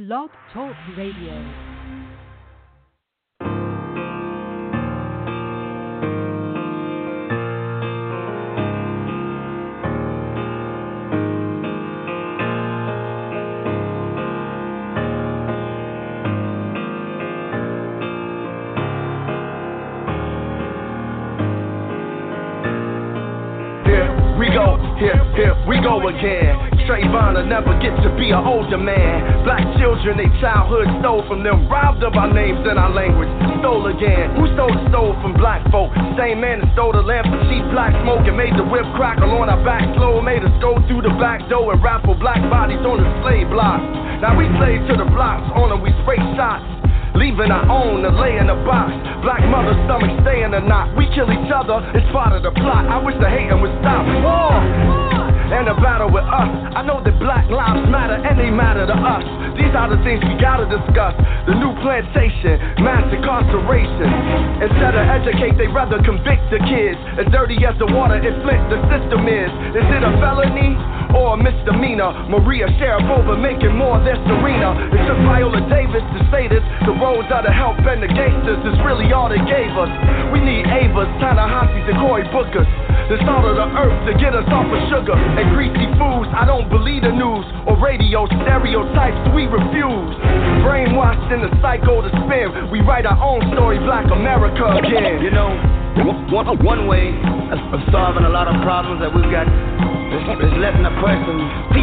Blog Talk Radio. Here we go again. Trayvon will never get to be an older man. Black children, they childhood stole from them, robbed of our names and our language. Stole again. Who stole the stove from black folk? Same man that stole the lamp from cheap black smoke and made the whip crackle on our back slow. Made us go through the back door and raffle black bodies on the slave block. Now we slave to the blocks, on them we spray shots. Leaving our own to lay in a box. Black mother's stomach stay in a knot. We kill each other, it's part of the plot. I wish the hating would stop. War! And a battle with us. I know that black lives matter and they matter to us. These are the things we gotta discuss. The new plantation, mass incarceration. Instead of educate, they rather convict the kids. As dirty as the water in Flint the system is. Is it a felony or a misdemeanor? Maria Sharapova making more than Serena. It took Viola Davis to say this. The roads are the help and the gangsters is really all they gave us. We need Avas, Ta-Nehisi's and Cory Bookers. The salt of the earth to get us off of sugar and greasy foods. I don't believe the news or radio stereotypes we refuse. Brainwashed in the cycle to spin. We write our own story, Black America again. You know, one way of solving a lot of problems that we've got is letting a person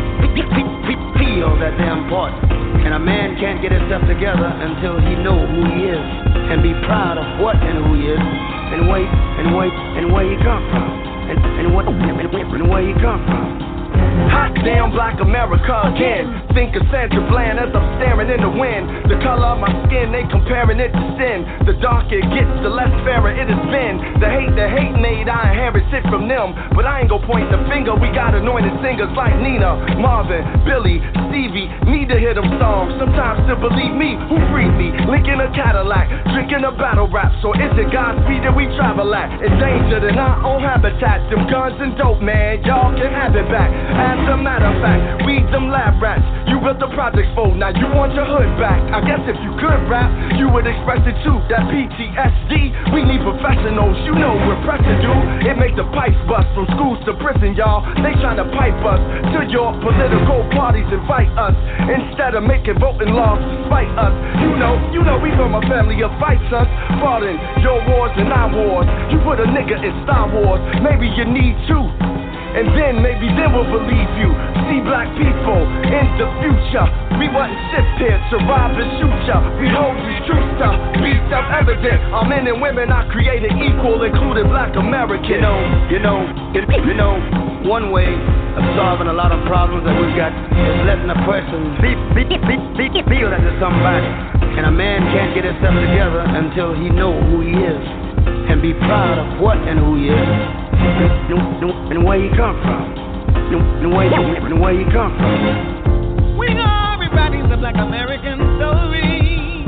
feel that they're important. And a man can't get himself together until he knows who he is and be proud of what and who he is and where he come from and where he come from. Hot damn Black America again. Think of Sandra Bland as I'm staring in the wind. The color of my skin, they comparing it to sin. The darker it gets, the less fairer it has been. The hate made, I inherit shit from them. But I ain't gon' point the finger, we got anointed singers like Nina, Marvin, Billy, Stevie. Need to hear them songs, sometimes to believe me. Who freed me? Lincoln a Cadillac, drinking a battle rap. So is it Godspeed that we travel at? Endangered in our own habitat. Them guns and dope, man, y'all can have it back. As a matter of fact, we them lab rats. You built the project for, now you want your hood back. I guess if you could rap, you would express it too. That PTSD, we need professionals. You know what pressure do. It make the pipes bust from schools to prison, y'all. They tryna pipe us to your political parties, invite us instead of making voting laws to spite us. You know we from a family of fights, us. Pardon your wars and our wars. You put a nigga in Star Wars, maybe you need to. And then maybe they will believe you. See black people in the future. We wasn't shipped here to rob and shoot ya. We hold these truths to be self-evident. Our men and women are created equal, including Black Americans. You know, one way of solving a lot of problems that we've got is letting a person feel that there's somebody. And a man can't get himself together until he knows who he is and be proud of what and who he is. And where you come from, and where you come from. We are rewriting the Black American story.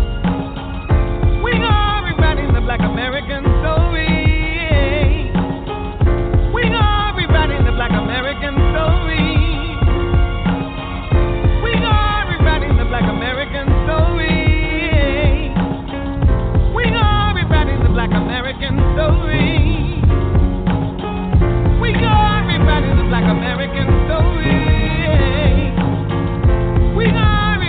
We are rewriting the Black American story. We are rewriting the Black American story. We are rewriting the Black American story. We are rewriting the Black American story. We are rewriting the Black American story. We are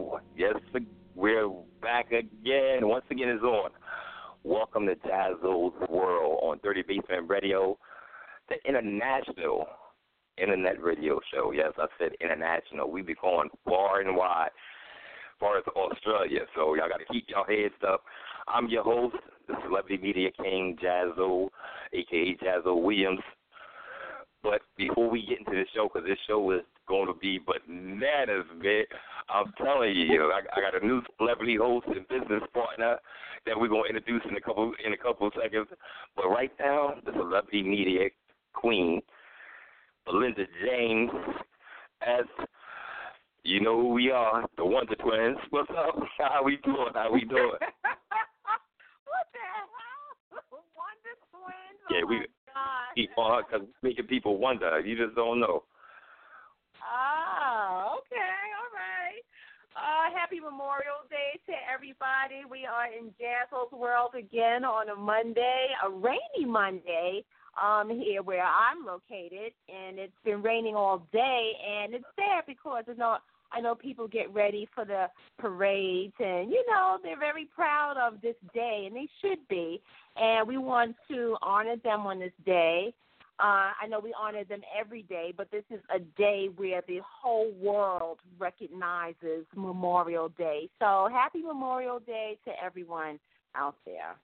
Radio. Yes, we're back again. Once again, it's on. Welcome to Jazzo's World on 30 Basement Radio, the international internet radio show. Yes, I said international. We be going far and wide, far as Australia. So y'all got to keep y'all heads up. I'm your host, the Celebrity Media King, Jazzo, a.k.a. Jazzo Williams. But before we get into the show, because this show is going to be bananas, man, I'm telling you, I got a new celebrity host and business partner that we're going to introduce in a couple of seconds. But right now, the Celebrity Media Queen, Belinda James, as you know who we are, the Wonder Twins. What's up? How we doing? What the hell? Wonder Twins? Yeah, oh we God. keep on because making people wonder. You just don't know. Oh, okay, all right. Happy Memorial Day to everybody. We are in Jazzo's World again on a Monday, a rainy Monday, here where I'm located, and it's been raining all day, and it's sad because I know people get ready for the parades, and, they're very proud of this day, and they should be, and we want to honor them on this day. I know we honor them every day, but this is a day where the whole world recognizes Memorial Day. So happy Memorial Day to everyone out there.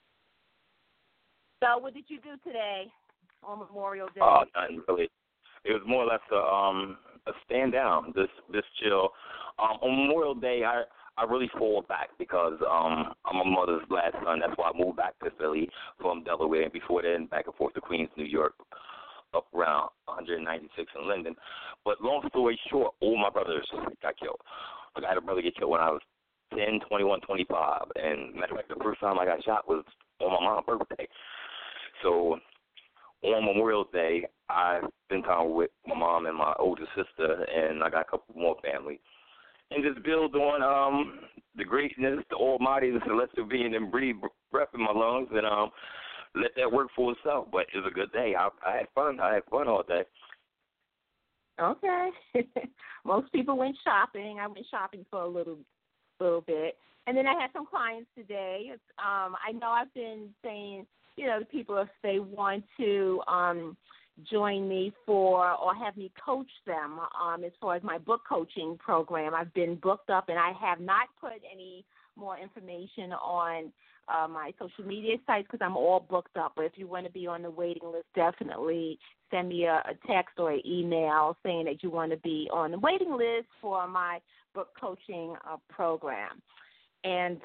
So what did you do today on Memorial Day? Oh, nothing really. It was more or less a stand down, this chill. On Memorial Day, I really fall back because I'm my mother's last son. That's why I moved back to Philly from Delaware, and before then, back and forth to Queens, New York, up around 196 in Linden. But long story short, all my brothers got killed. I had a brother get killed when I was 10, 21, 25. And matter of fact, the first time I got shot was on my mom's birthday. So on Memorial Day, I spent time with my mom and my older sister, and I got a couple more family. And just build on the greatness, the almighty, the celestial being, and breathe breath in my lungs, and let that work for itself. But it was a good day. I had fun. I had fun all day. Okay. Most people went shopping. I went shopping for a little bit. And then I had some clients today. I know I've been saying, to people if they want to join me for or have me coach them as far as my book coaching program. I've been booked up, and I have not put any more information on my social media sites because I'm all booked up. But if you want to be on the waiting list, definitely send me a text or an email saying that you want to be on the waiting list for my book coaching program. And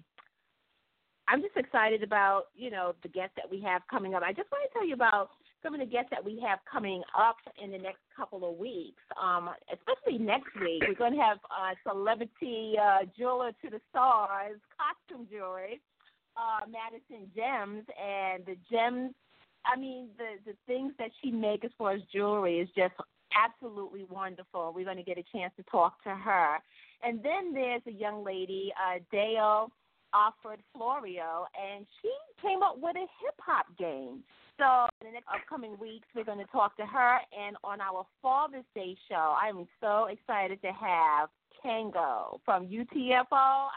I'm just excited about, the guests that we have coming up. I just want to tell you about some of the guests that we have coming up in the next couple of weeks, especially next week. We're going to have celebrity jeweler to the stars, costume jewelry, Madison Gems. And the gems, the things that she makes as far as jewelry is just absolutely wonderful. We're going to get a chance to talk to her. And then there's a young lady, Dale Offord Florio, and she came up with a hip-hop game. So in the next upcoming weeks, we're going to talk to her. And on our Father's Day show, I'm so excited to have Kango from UTFO.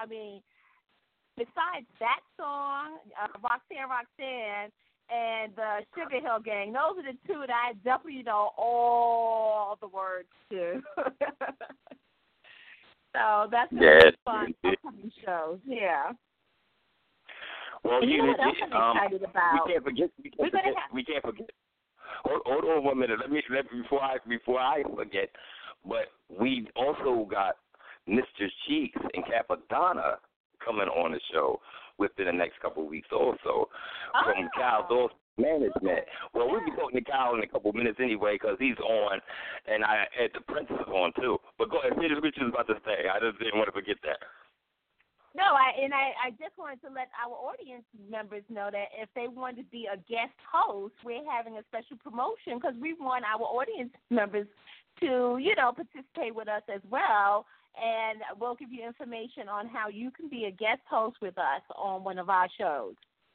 Besides that song, Roxanne, and the Sugar Hill Gang, those are the two that I definitely know all the words to. So that's going to be fun upcoming shows, yeah. Well, you know what else I'm excited about? We can't forget. Hold on 1 minute. Let me before I forget. But we also got Mr. Cheeks and Capadonna coming on the show within the next couple of weeks also from Cal Dawson Management. Well, we'll be talking to Cal in a couple of minutes anyway because he's on, and I had the Prince is on too. But go ahead, finish what you was about to say. I just didn't want to forget that. No, I just wanted to let our audience members know that if they want to be a guest host, we're having a special promotion because we want our audience members to, participate with us as well. And we'll give you information on how you can be a guest host with us on one of our shows.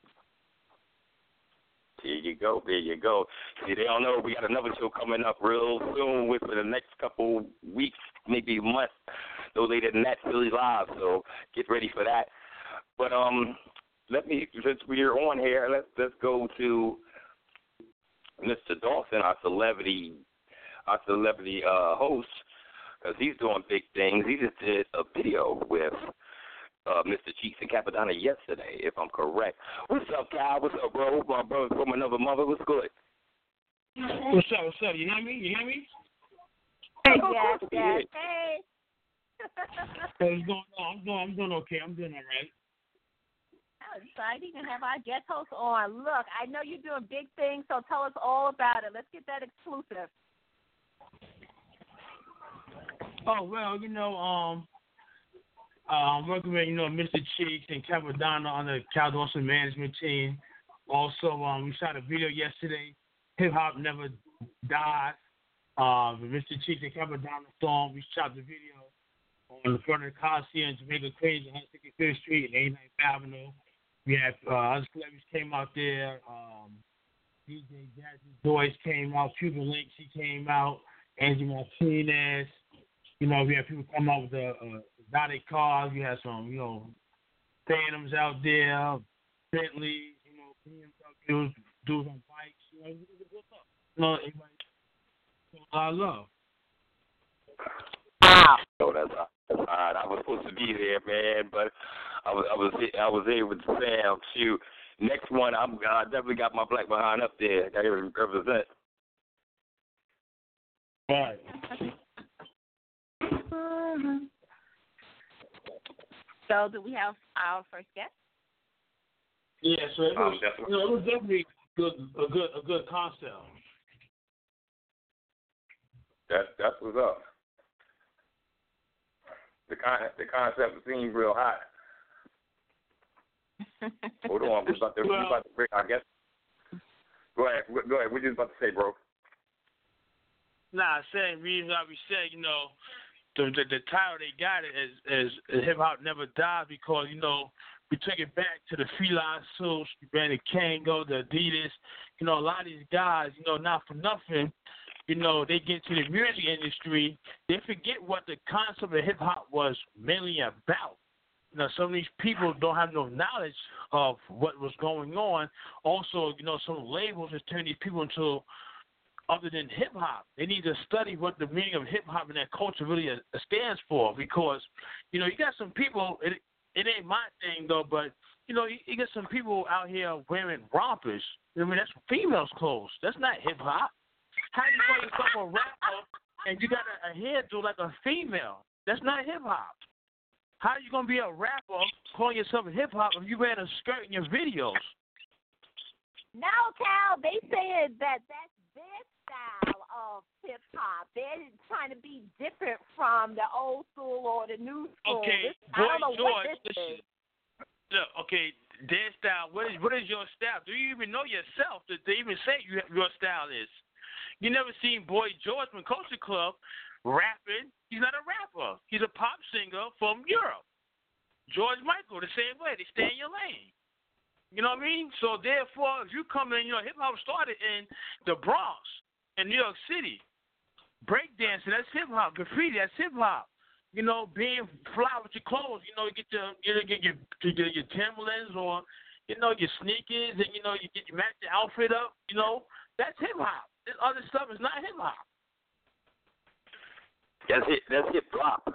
There you go. See, they don't know we got another show coming up real soon within the next couple weeks, maybe months. no later than that, Philly Live. So get ready for that. But since we're on here, let's go to Mr. Dawson, our celebrity host, because he's doing big things. He just did a video with Mr. Cheeks and Capadonna yesterday, if I'm correct. What's up, Kyle? What's up, bro? My brother from another mother. What's good? What's up? You hear me? Hey, yes. Hey. What's going on? I'm doing okay. I'm doing all right. How exciting to have our guest host on. Look, I know you're doing big things, so tell us all about it. Let's get that exclusive. Oh, well, I'm working with, Mr. Cheeks and Capadonna on the Cal Dawson management team. Also, we shot a video yesterday, Hip Hop Never Dies. Mr. Cheeks and Capadonna song. We shot the video on the front of the Coliseum, Jamaica, Queens, 165th Street and 89th Avenue. We had other celebrities came out there. DJ Jazzy Joyce came out. Cuban Links, he came out. Angie Martinez. We had people come out with the exotic cars. We had some, Phantoms out there, Bentleys, BMWs, dudes on bikes. It was a good stuff. Everybody showed a lot of love. Wow. Oh, that's all right. I was supposed to be there, man, but I was there with Sam. Shoot, next one, I definitely got my black behind up there. Got to represent. All right. So, do we have our first guest? Yeah, so it was definitely a good concept. That's what's up. The concept seemed real hot. Hold on, we're about to break. I guess. Go ahead. What you about to say, bro? Nah, saying reason why we said, the title they got it as Hip Hop Never Dies because, we took it back to the Fila suits, the Kango, the Adidas. A lot of these guys, not for nothing, they get to the music industry, they forget what the concept of hip hop was mainly about. Some of these people don't have no knowledge of what was going on. Also, some labels just turn these people into other than hip hop. They need to study what the meaning of hip hop and that culture really stands for because, you got some people, it ain't my thing though, but, you got some people out here wearing rompers. That's females' clothes. That's not hip hop. How you call yourself a rapper and you got a hairdo like a female? That's not hip hop. How you gonna be a rapper calling yourself a hip hop if you wearing a skirt in your videos? No, Cal, they said that's their style of hip hop. They're trying to be different from the old school or the new school. Okay, I don't know George, what this is. Look, okay, their style. What is your style? Do you even know yourself to even say your style is? You never seen Boy George from Culture Club rapping. He's not a rapper. He's a pop singer from Europe. George Michael, the same way. They stay in your lane. You know what I mean? So, therefore, if you come in, hip-hop started in the Bronx in New York City. Breakdancing, that's hip-hop. Graffiti, that's hip-hop. Being fly with your clothes. You get your Timberlands or, your sneakers and, you match your outfit up. That's hip-hop. This other stuff is not hip hop. That's hip hop.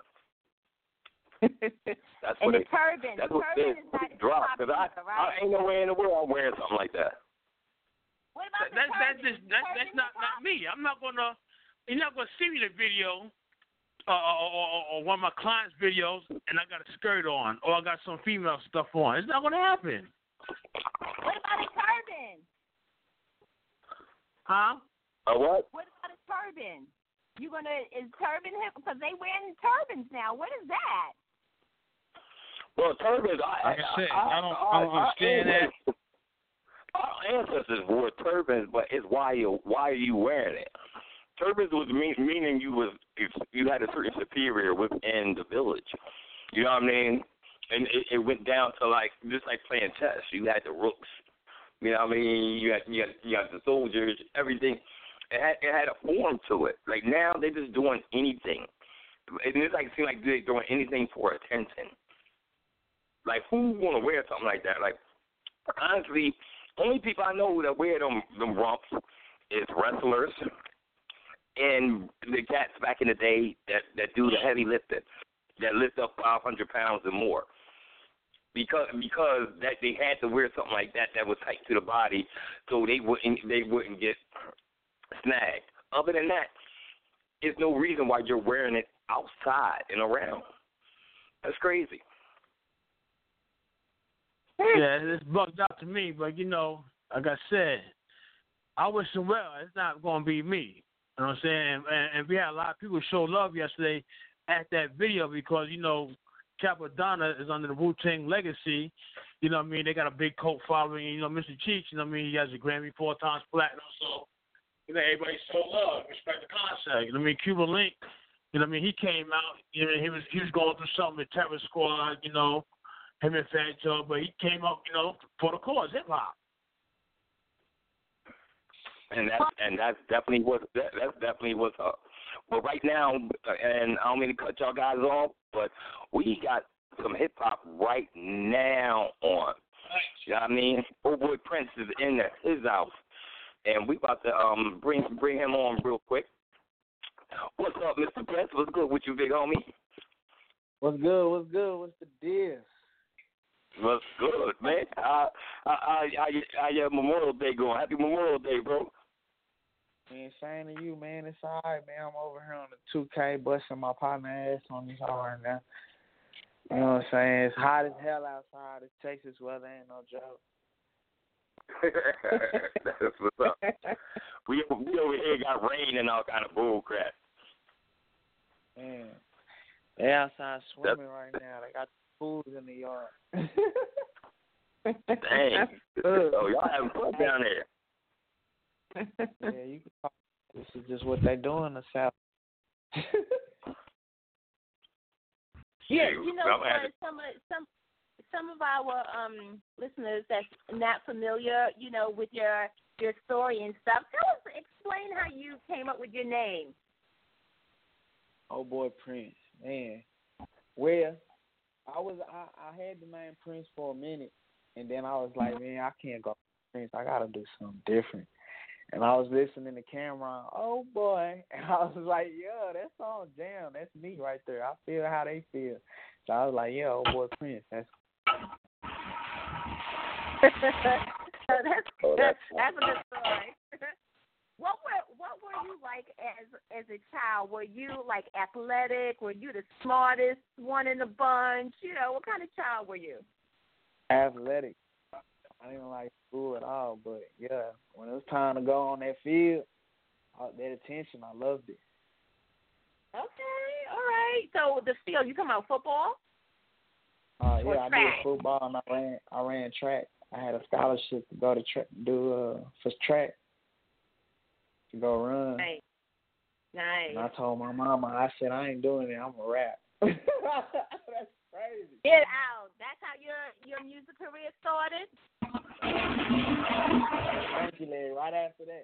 And the turban. The turban is not hip hop either, right? I ain't nowhere in the world I'm wearing something like that. What about that's not me. You're not gonna see me in the video or one of my clients' videos and I got a skirt on or I got some female stuff on. It's not gonna happen. What about a turban? Huh? What? What about a turban? Is turban hip? Because they wearing turbans now. What is that? Well, turbans, I don't understand that. Our ancestors wore turbans, but it's why are you wearing it? Turbans was meaning you had a certain superior within the village. You know what I mean? And it went down to just like playing chess. You had the rooks. You know what I mean? You had the soldiers, everything. It had a form to it. Like now they're just doing anything. it's like it seems like they're doing anything for attention. Like, who want to wear something like that? Like, honestly, only people I know that wear them rumps is wrestlers and the cats back in the day that do the heavy lifting, that lift up 500 pounds or more. Because that they had to wear something like that was tight to the body, so they wouldn't get snagged. Other than that, there's no reason why you're wearing it outside and around. That's crazy. Yeah, it's bugged out to me, but like I said, I wish them well. It's not going to be me. You know what I'm saying? And we had a lot of people show love yesterday at that video because, Capadonna is under the Wu-Tang legacy. You know what I mean? They got a big cult following. Mr. Cheeks, you know what I mean? He has a Grammy 4 times platinum. So, everybody show love, respect the concept. You know what I mean? Cuba Link, you know what I mean? He came out, he was going through something with Terror Squad, him and Fat Joe, but he came up, for the cause, hip hop. And that's definitely what's up. Well, right now, and I don't mean to cut y'all guys off, but we got some hip hop right now on. You know what I mean? Old boy Prince is in his house, and we about to bring him on real quick. What's up, Mr. Prince? What's good with you, big homie? What's good? What's the deal? What's good, man? How your Memorial Day going? Happy Memorial Day, bro. Man, same to you, man. It's all right, man. I'm over here on the 2K busting my partner ass on this hard now. You know what I'm saying? It's hot as hell outside. It's Texas weather, ain't no joke. That's what's up. We over here got rain and all kind of bull crap. Man, they outside swimming right now. They got pools in the yard. Dang. Oh, y'all having fun down there. Yeah, you can talk. This is just what they do in the South. Yeah, some of our listeners that's not familiar, with your story and stuff. Explain how you came up with your name. Oh boy, Prince, man. Well, I had the name Prince for a minute, and then I was like, man, I can't go Prince. I gotta do something different. And I was listening to Cameron, oh boy, and I was like, yeah, that song jam. That's me right there. I feel how they feel. So I was like, yeah, oh boy, Prince. That's that's a good story. What were you like as a child? Were you like athletic? Were you the smartest one in the bunch? What kind of child were you? Athletic. I didn't like school at all, but yeah, when it was time to go on that field, that attention, I loved it. Okay, all right. So the field, you talking about football? Yeah, I did football and I ran track. I had a scholarship to go to for track to go run. Nice. And I told my mama, I said I ain't doing it. I'm a rap. That's crazy. Get out. That's how your music career started? Thank you, Larry. Right after that.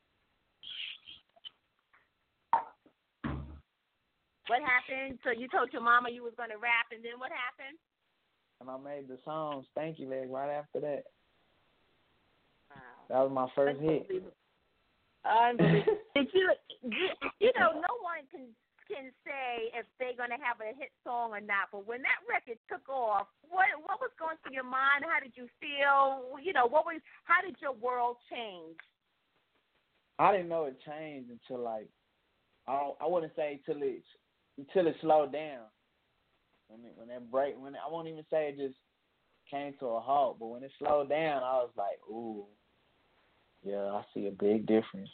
What happened? So you told your mama you was going to rap, and then what happened? And I made the songs, Thank You, Larry, right after that. Wow. That was my first hit. Unbelievable. Did no one can say if they're going to have a hit song or not, but when that record took off, what was going through your mind? How did you feel? How did your world change? I didn't know it changed until I wouldn't say until it slowed down. When that break, I won't even say it just came to a halt, but when it slowed down, I was like, ooh, yeah, I see a big difference.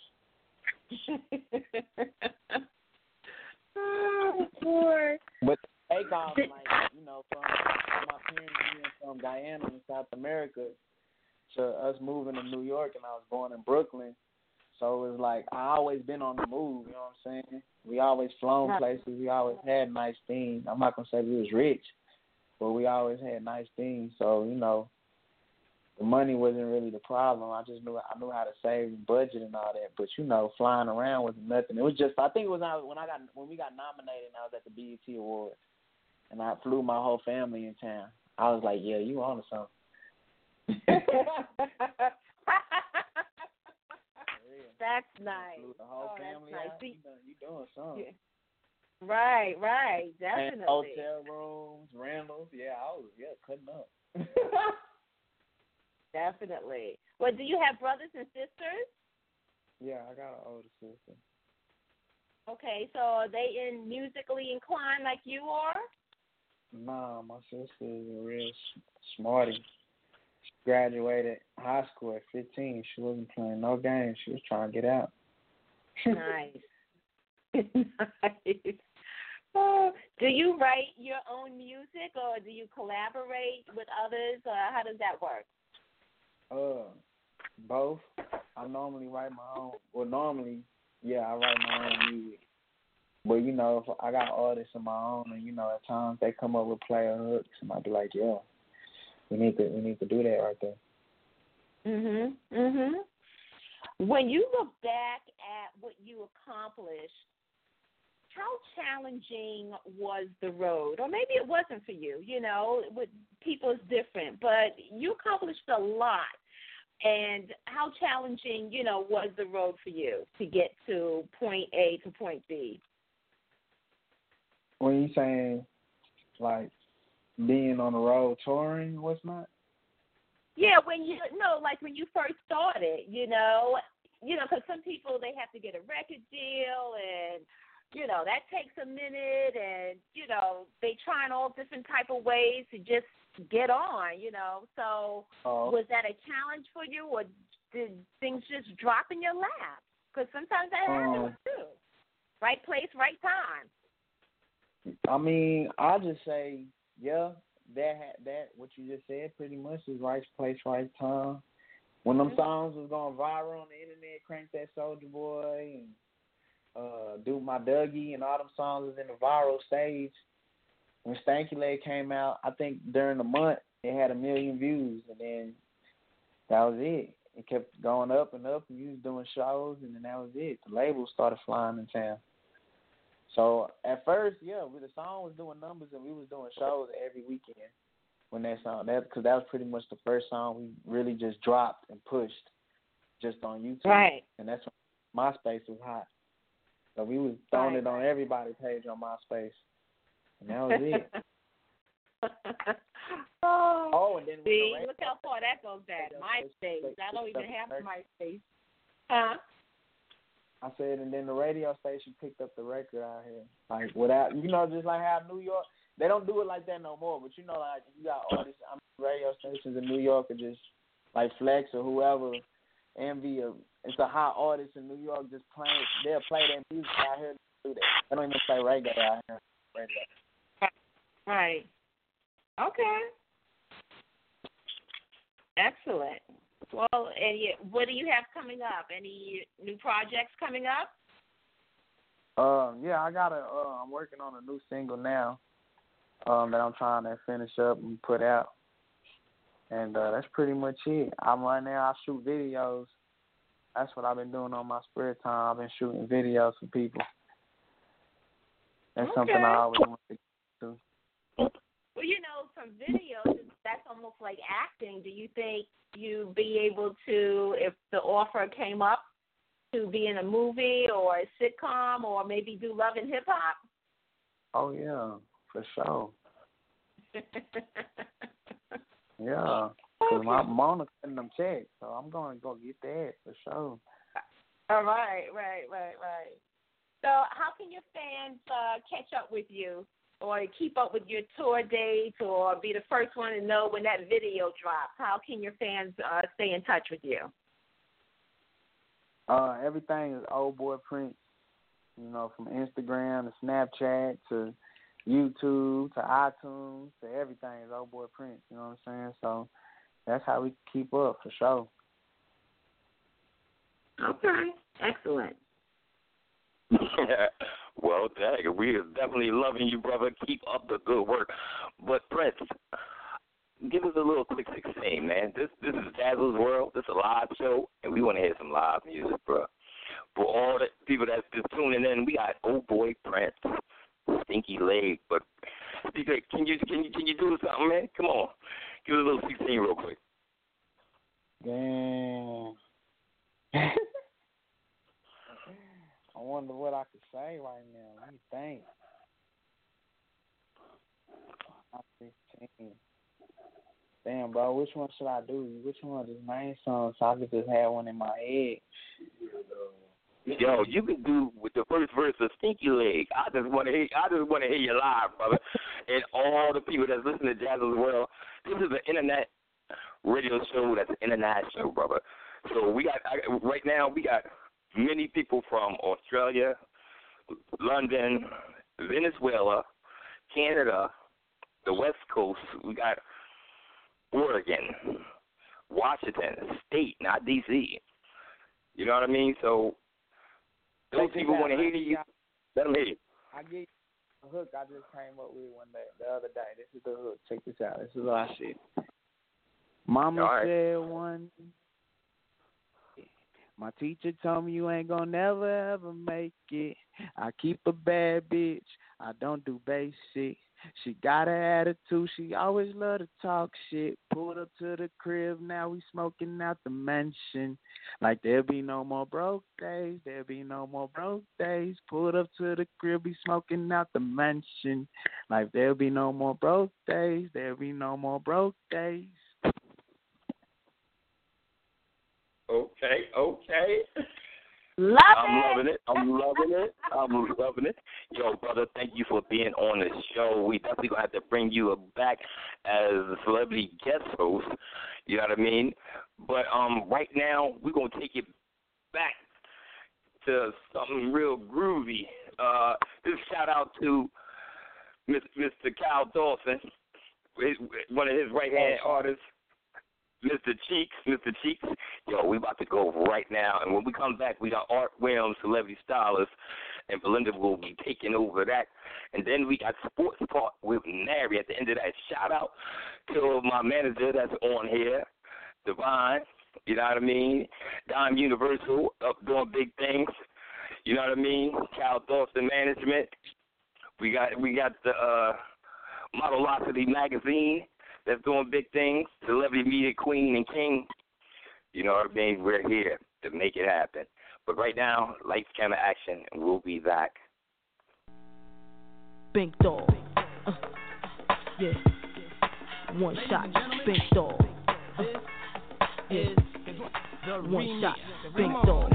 Oh, boy. But the takeoff, from my parents being from Guyana in South America to us moving to New York, and I was born in Brooklyn. So it was like I always been on the move, you know what I'm saying? We always flown places. We always had nice things. I'm not going to say we was rich, but we always had nice things. So, the money wasn't really the problem. I knew how to save and budget and all that. But flying around wasn't nothing. It was just I think it was when we got nominated and I was at the BET Awards and I flew my whole family in town. I was like, yeah, you on to something. That's nice. Flew the whole family that's out. nice. You doing something. Yeah. Right, definitely. And hotel rooms, rentals, cutting up. Definitely. Well, do you have brothers and sisters? Yeah, I got an older sister. Okay, so are they musically inclined like you are? Nah, my sister is a real smarty. She graduated high school at 15. She wasn't playing no games. She was trying to get out. Nice. Nice. Do you write your own music or do you collaborate with others? How does that work? Both. I normally write my own. Well, I write my own music. But, if I got artists of my own and, at times they come up with player hooks and I'll be like, yeah, we need to do that right there. When you look back at what you accomplished, how challenging was the road? Or maybe it wasn't for you, with people is different, but you accomplished a lot. And how challenging, was the road for you to get to point A to point B? When you saying, like, being on the road touring, what's not? Yeah, when you first started, because some people, they have to get a record deal and, that takes a minute and, they trying all different type of ways to just get on, So was that a challenge for you or did things just drop in your lap? Because sometimes that happens too. Right place, right time. I mean, I'll just say, yeah, that what you just said pretty much is right place, right time. When them songs was going viral on the internet, Crank That Soulja Boy and Do My Dougie and all them songs was in the viral stage. When Stanky Leg came out, I think during the month it had 1 million views, and then that was it. It kept going up and up, and you was doing shows, and then that was it. The label started flying in town. So at first, the song was doing numbers, and we was doing shows every weekend when because that was pretty much the first song we really just dropped and pushed just on YouTube. Right. And that's when MySpace was hot. So we was throwing it on everybody's page on MySpace. And that was it. And then look how far that goes back. MySpace. I don't even have MySpace. Huh? I said, and then the radio station picked up the record out here. Like, without, just like how New York, they don't do it like that no more. But, like, you got artists, radio stations in New York are just, like Flex or whoever, Envy, it's a hot artist in New York just playing, they'll play their music out here to do that. They don't even play reggae out here. Right. Okay. Excellent. Well, and what do you have coming up? Any new projects coming up? Yeah, I'm working on a new single now that I'm trying to finish up and put out. And that's pretty much it. Right now I shoot videos. That's what I've been doing on my spare time. I've been shooting videos for people. That's something I always want to do. Well, from videos, that's almost like acting. Do you think you'd be able to, if the offer came up, to be in a movie or a sitcom or maybe do Love and Hip Hop? Oh, yeah, for sure. Yeah, because my Mona sending them checks, so I'm going to go get that for sure. All right. So how can your fans catch up with you or keep up with your tour dates or be the first one to know when that video drops? How can your fans stay in touch with you? Everything is Old Boy Prince, from Instagram to Snapchat to YouTube to iTunes to everything is Old Boy Prince, you know what I'm saying? So that's how we keep up for sure. Okay, excellent. Well, we are definitely loving you, brother. Keep up the good work. But Prince, give us a little quick 16, man. This is Dazzle's World. This is a live show, and we want to hear some live music, bro. For all the people that's just tuning in, we got Old Boy Prince, Stinky Leg. But Speaker, can you do something, man? Come on, give us a little 16 real quick. Damn. I wonder what I could say right now. Let me think. I'm 16. Damn, bro, which one should I do? Which one is main song so I could just have one in my head? Yo, you can do with the first verse of Stinky Leg. I just want to hear you live, brother. And all the people that's listening to Dazzle's World, this is an internet radio show that's international, brother. So right now we got many people from Australia, London, Venezuela, Canada, the West Coast. We got Oregon, Washington State, not D.C. You know what I mean? So those people want to hear you. Let them hear you. I give you a hook I just came up with the other day. This is the hook. Check this out. This is what I said. Mama said one. My teacher told me you ain't gonna never ever make it. I keep a bad bitch. I don't do basic. She got an attitude. She always love to talk shit. Pulled up to the crib. Now we smoking out the mansion. Like there'll be no more broke days. There'll be no more broke days. Pulled up to the crib. Be smoking out the mansion. Like there'll be no more broke days. There'll be no more broke days. Okay. I'm loving it. Yo, brother, thank you for being on the show. We definitely going to have to bring you back as a celebrity guest host. You know what I mean? But right now, we're going to take it back to something real groovy. Just shout out to Mr. Kyle Dawson, one of his right-hand artists. Mr. Cheeks, yo, we about to go right now. And when we come back, we got Art Williams, Celebrity Stylist, and Belinda will be taking over that. And then we got Sports Talk with Nary at the end of that. Shout out to my manager that's on here, Divine, you know what I mean? Dime Universal, up doing big things, you know what I mean? Cal Dawson Management. We got the Modelocity Magazine that's doing big things, Celebrity Media Queen and King. You know what I mean? We're here to make it happen. But right now, lights, camera, action, and we'll be back. Big dog. Yeah. One shot, big dog. Yeah. One shot, big dog.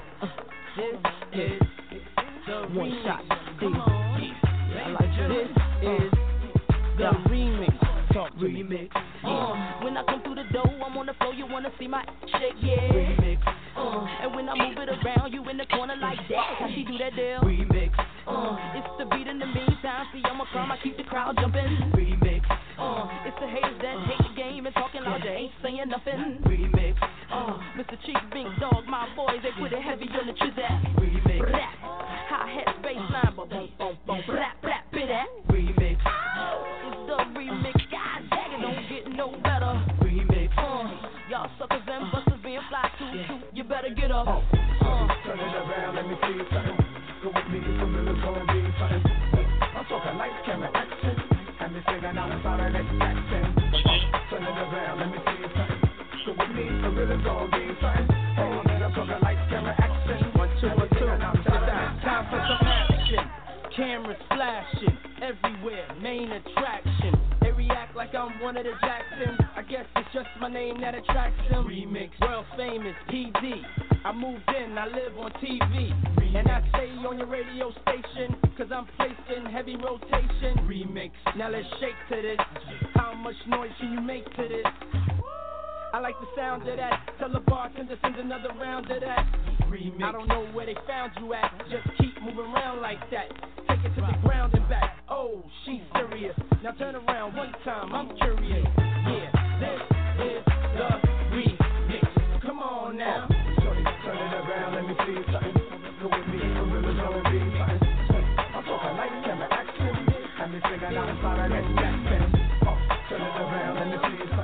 Yeah. One shot, big dog. I like this. Is the remix. Remix. When I come through the door, I'm on the floor. You wanna see my shake, yeah. Remix. And when I move it around, you in the corner like that. How she do that deal? Remix. It's the beat in the meantime. See, I'm a crime. I keep the crowd jumping. Remix. It's the haters that hate the game and talking loud. They ain't saying nothing. Remix. Mr. Chief, Big Dog, my boys, they put it heavy on the trizat. Remix. Rap. Hi-hat, bass line, but boom, boom, boom. Rap, rap, bit that. Remix. It's the remix. Don't get no better. Remix. Y'all suckers and busters being fly too. You better get up. Turn it around, let me see something. Go with me, it's a little gonna be something. I'm talking lights, camera, action. And me singing out about our next accent. Turn it around, let me see something. Go with me, it's a little gonna be something. Hey, I'm talking lights, camera, action. 1, 2, 1, 2. Time for some action. Cameras flashing everywhere. Main attraction. React like I'm one of the Jacksons. I guess it's just my name that attracts them. Remix. World famous PD. I moved in, I live on TV. Remix. And I stay on your radio station, cause I'm placed in heavy rotation. Remix. Now let's shake to this. How much noise can you make to this? I like the sound of that. Tell the bartender send another round of that. Remix. I don't know where they found you at. Just keep moving around like that. Take it to the ground and back. Oh, she's serious. Now turn around one time. I'm curious. Yeah, this is the remix. Come on now. Shorty, turn it around. Let me see something. Go with me. I'm really gonna be something. I'm talking lights, camera, action. And me singing out about our next accent. Turn it around. Let me see something.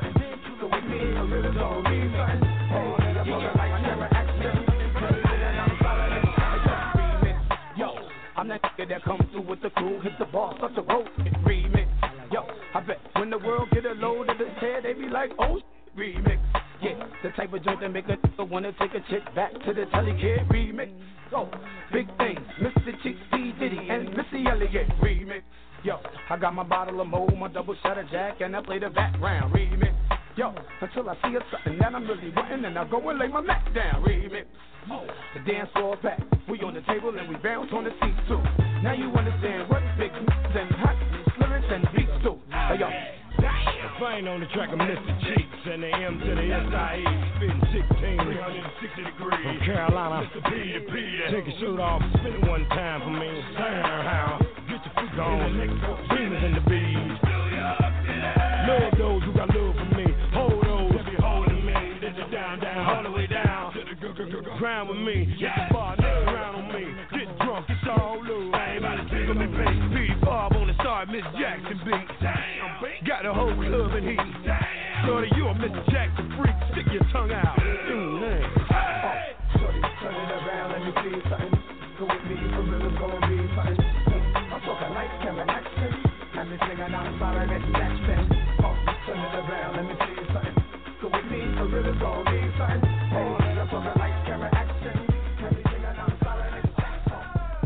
with the crew, hit the bar, start to roll it, remix. Yo, I bet when the world get a load of this head, they be like, oh, remix. Yeah, the type of joint that make a nigga wanna take a chick back to the Telly Kid remix. So, big things, Mr. Cheeks, P. Diddy, and Missy Elliott remix. Yo, I got my bottle of Mo, my double shot of Jack, and I play the background remix. Yo, until I see a something that I'm really wanting, and I go and lay my mat down remix. Oh, the dance floor packed, we on the table and we bounce on the seats too. Now you understand what big and hot lyrics and beats do. Hey yo. If I ain't on the track of Mr. Cheeks and the M to the S.I.E. spitting 360 degrees from Carolina. Mr. P to P. Take your shirt off, spin it one time for me. How? Get your freak on. Demons in the bees. Love those who got love for me. Hold those that be holding me. Then you down, all the way down. Grind with me. Get the bar next round on me. Get drunk, it's all loose. Everybody tickle me, baby. Beat Bob on the star, Miss Jackson beat. Got the whole club in heat. Shorty, you a Mr. Jackson freak. Stick your tongue out. Shorty, turn it around, let me see something. Go with me, for real, it's gonna be something. I'm talking lights, camera, action. And this nigga now solid as action. Turn it around, let me see something. Go with me, for real, it's gonna be something. Hey, I'm talking lights, camera, action. And this nigga now solid as action.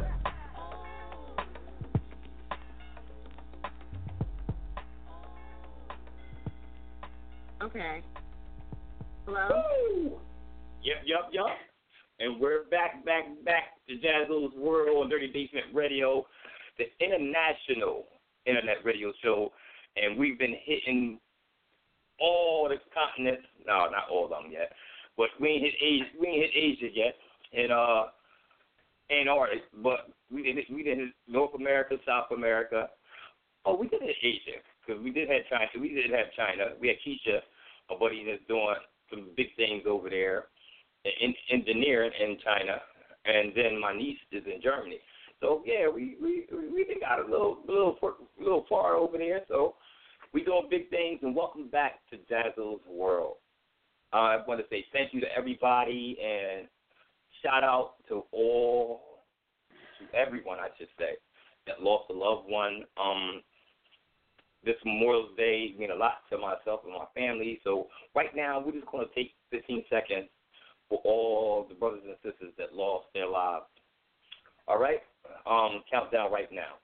Okay. Hello? Woo! Yup. And we're back to Jazzle's World on Dirty Basement Radio, the international internet radio show. And we've been hitting all the continents. No, not all of them yet. But we ain't hit Asia yet. And Antarctica. But we didn't hit North America, South America. Oh, we did hit Asia. Because we did have China. We had Keisha, a buddy that's doing some big things over there in engineering in China, and then my niece is in Germany. So yeah, we got a little far over there. So we doing big things, and welcome back to Jazzle's World. I want to say thank you to everybody, and shout out to everyone, I should say, that lost a loved one. This Memorial Day mean a lot to myself and my family. So right now, we're just going to take 15 seconds for all the brothers and sisters that lost their lives. All right? Countdown right now.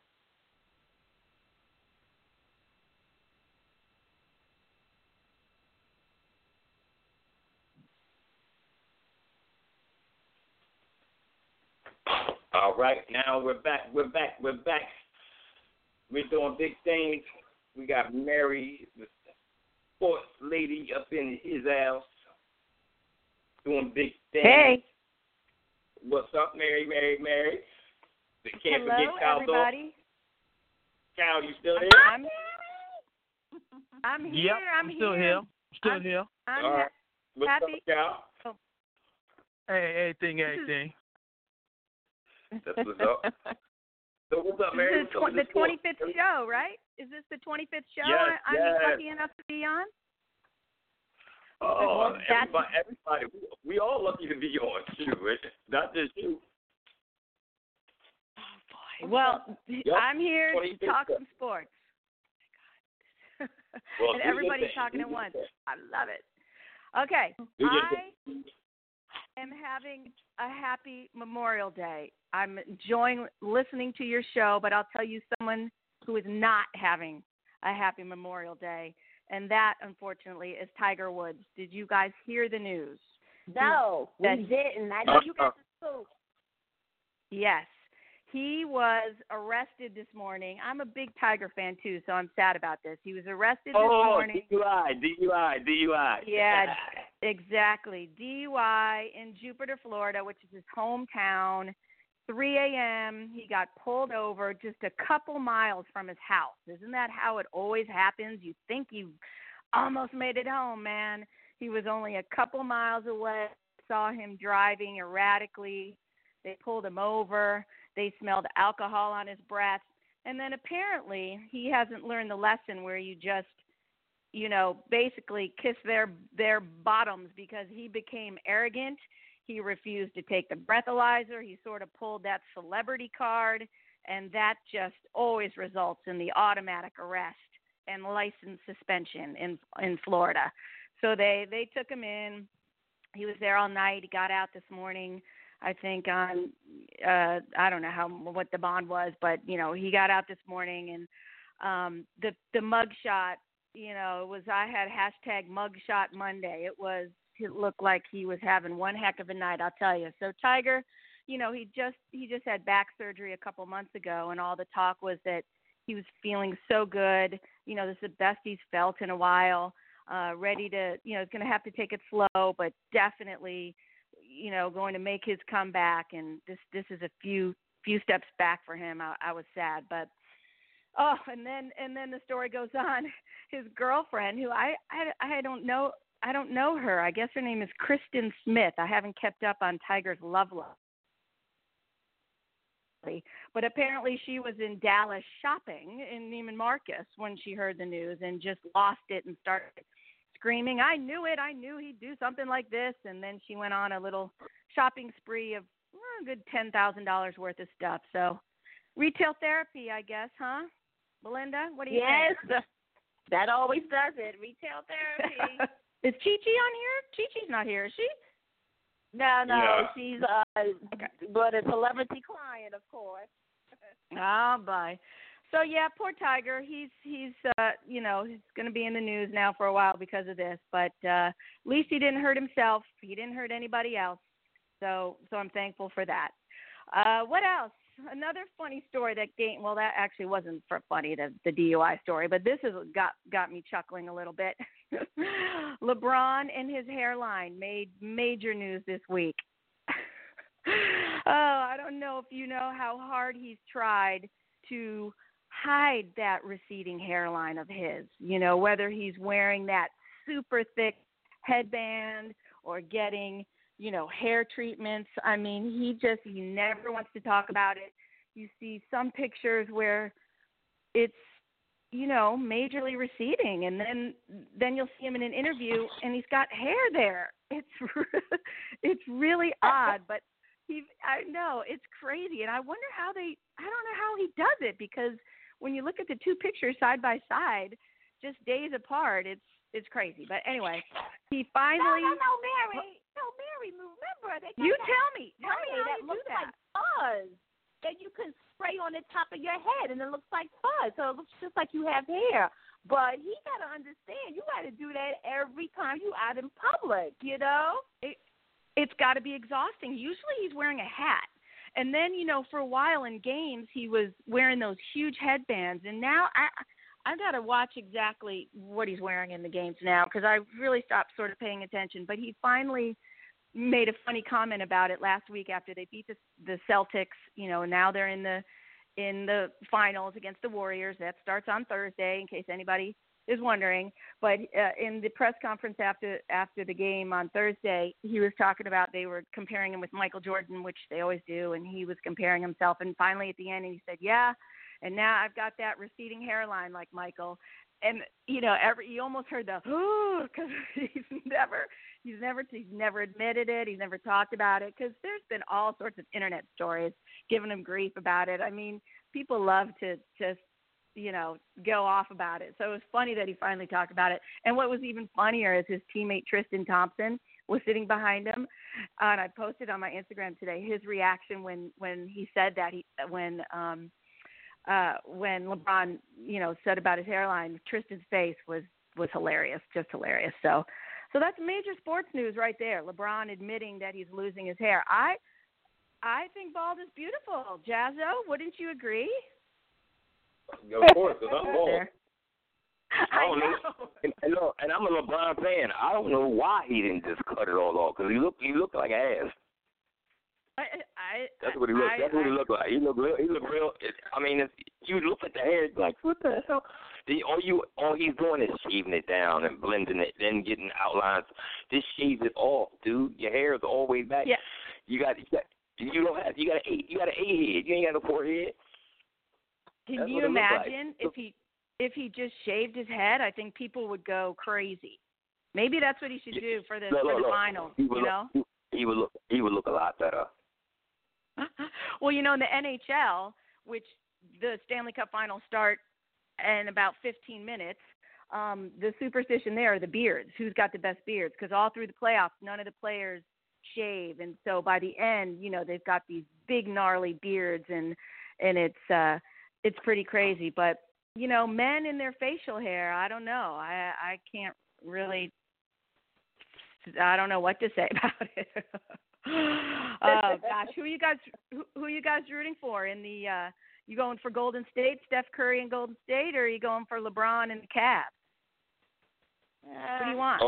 All right, now we're back. We're doing big things. We got Mary, the sports lady, up in his house, doing big things. Hey. What's up, Mary? Can't Hello, forget Cal, everybody. Cal, you still there? I'm here. Yep, I'm still here. I'm All right. What's happy. up, Cal? Oh. Hey, anything. That's what's up. So what's up, Mary? This is the 25th show, right? Is this the 25th show Yes, I'm lucky enough to be on? Oh, everybody. We all lucky to be on, too. Not just you. Oh, boy. Well, I'm here to talk some sports. Oh, my God. Well, and everybody's talking at once. I love it. Okay. I am having a happy Memorial Day. I'm enjoying listening to your show, but I'll tell you someone who is not having a happy Memorial Day, and that, unfortunately, is Tiger Woods. Did you guys hear the news? No, we didn't. I know you got the scoop. Yes. He was arrested this morning. I'm a big Tiger fan, too, so I'm sad about this. He was arrested this morning. DUI. Yeah, exactly. DUI in Jupiter, Florida, which is his hometown. 3 a.m., he got pulled over just a couple miles from his house. Isn't that how it always happens? You think you almost made it home, man. He was only a couple miles away. Saw him driving erratically. They pulled him over. They smelled alcohol on his breath. And then apparently he hasn't learned the lesson where you just, basically kiss their bottoms, because he became arrogant. He refused to take the breathalyzer. He sort of pulled that celebrity card. and that just always results in the automatic arrest and license suspension in Florida. So they took him in. He was there all night. He got out this morning, I think on I don't know what the bond was, but he got out this morning, and the mugshot, it was, I had hashtag mugshot Monday. It looked like he was having one heck of a night, I'll tell you. So Tiger, he just had back surgery a couple months ago, and all the talk was that he was feeling so good. This is the best he's felt in a while. Ready to, he's going to have to take it slow, but definitely, going to make his comeback. And this is a few steps back for him. I was sad, but and then the story goes on. His girlfriend, who I don't know her. I guess her name is Kristen Smith. I haven't kept up on Tiger's love life. But apparently she was in Dallas shopping in Neiman Marcus when she heard the news and just lost it and started screaming, "I knew it. I knew he'd do something like this." And then she went on a little shopping spree of a good $10,000 worth of stuff. So retail therapy, I guess, huh? Belinda, what do you think? Yes, that always does it. Retail therapy. Is Chi-Chi on here? Chi-Chi's not here, is she? No, Yeah. she's but a celebrity client, of course. Oh, bye. So yeah, poor Tiger. He's he's going to be in the news now for a while because of this, but at least he didn't hurt himself. He didn't hurt anybody else. So I'm thankful for that. What else? Another funny story that actually wasn't funny, the DUI story, but this has got me chuckling a little bit. LeBron and his hairline made major news this week. I don't know if you know how hard he's tried to hide that receding hairline of his, whether he's wearing that super thick headband or getting, hair treatments. I mean, he never wants to talk about it. You see some pictures where it's, majorly receding, and then you'll see him in an interview and he's got hair there. It's really odd, but I know it's crazy, and I wonder I don't know how he does it, because when you look at the two pictures side by side, just days apart, it's crazy. But anyway, he finally. No, Mary, remember that. You tell me how that you looks do that. like fuzz that you can spray on the top of your head, and it looks like fuzz, so it looks just like you have hair. But he got to understand, you got to do that every time you out in public, It's got to be exhausting. Usually he's wearing a hat. And then, for a while in games, he was wearing those huge headbands. And now I've got to watch exactly what he's wearing in the games now, because I really stopped sort of paying attention. But he finally made a funny comment about it last week after they beat the Celtics. Now they're in the finals against the Warriors. That starts on Thursday, in case anybody is wondering. But in the press conference after the game on Thursday, he was talking about, they were comparing him with Michael Jordan, which they always do, and he was comparing himself. And finally at the end, he said, "Yeah, and now I've got that receding hairline like Michael." And you almost heard the because he's never admitted it. He's never talked about it, because there's been all sorts of internet stories giving him grief about it. I mean, people love to just go off about it. So it was funny that he finally talked about it. And what was even funnier is his teammate Tristan Thompson was sitting behind him, and I posted on my Instagram today his reaction when he said that when LeBron said about his hairline. Tristan's face was hilarious, just hilarious. So that's major sports news right there. LeBron admitting that he's losing his hair. I think bald is beautiful. Jazzo, wouldn't you agree? Of course, because I'm bald. I know. And I'm a LeBron fan. I don't know why he didn't just cut it all off, because he looked like ass. That's what he looked. That's what he looked like. He looked real. You look at the hair, like, what the hell? All he's doing is shaving it down and blending it, then getting outlines. Just shave it off, dude. Your hair is all the way back. Yeah. You got an A head. You ain't got no forehead. Can you imagine if he just shaved his head? I think people would go crazy. Maybe that's what he should do for the finals. He would look a lot better. Well, in the NHL, which the Stanley Cup Finals start in about 15 minutes. The superstition there are the beards. Who's got the best beards? Because all through the playoffs, none of the players shave, and so by the end, they've got these big gnarly beards, and it's pretty crazy. But men in their facial hair, I don't know. I can't really. I don't know what to say about it. Oh gosh, who are you guys rooting for in the? You going for Golden State, Steph Curry and Golden State, or are you going for LeBron and the Cavs? What do you want?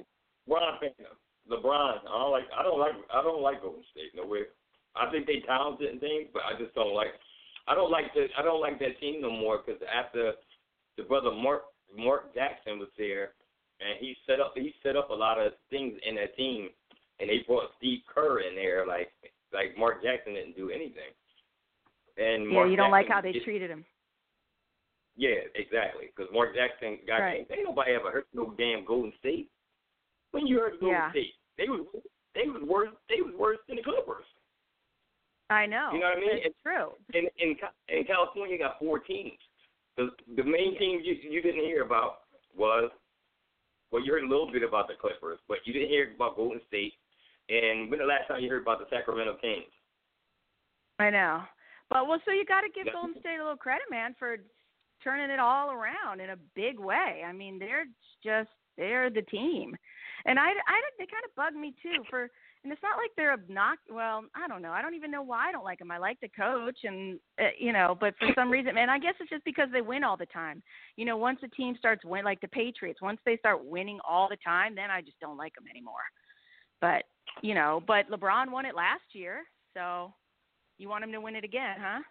LeBron. I don't like Golden State. No way. I think they talented and things, but I just don't like. I don't like that team no more because after the brother Mark Jackson was there, and he set up a lot of things in that team, and they brought Steve Kerr in there like Mark Jackson didn't do anything. And yeah, you don't like how they treated him. Yeah, exactly. Because Mark Jackson got ain't nobody ever heard no damn Golden State. When you heard of Golden State, they was worse. They was worse than the Clippers. I know. You know what I mean? It's true. In California, you got 4 teams. The main teams you didn't hear about was, well, you heard a little bit about the Clippers, but you didn't hear about Golden State. And when the last time you heard about the Sacramento Kings? I know. But, so you got to give Golden State a little credit, man, for turning it all around in a big way. I mean, they're the team. And they kind of bug me, too, and it's not like they're obnoxious. Well, I don't know. I don't even know why I don't like them. I like the coach, and, but for some reason, man, I guess it's just because they win all the time. Once a team starts winning, like the Patriots, once they start winning all the time, then I just don't like them anymore. But, but LeBron won it last year, so you want him to win it again, huh?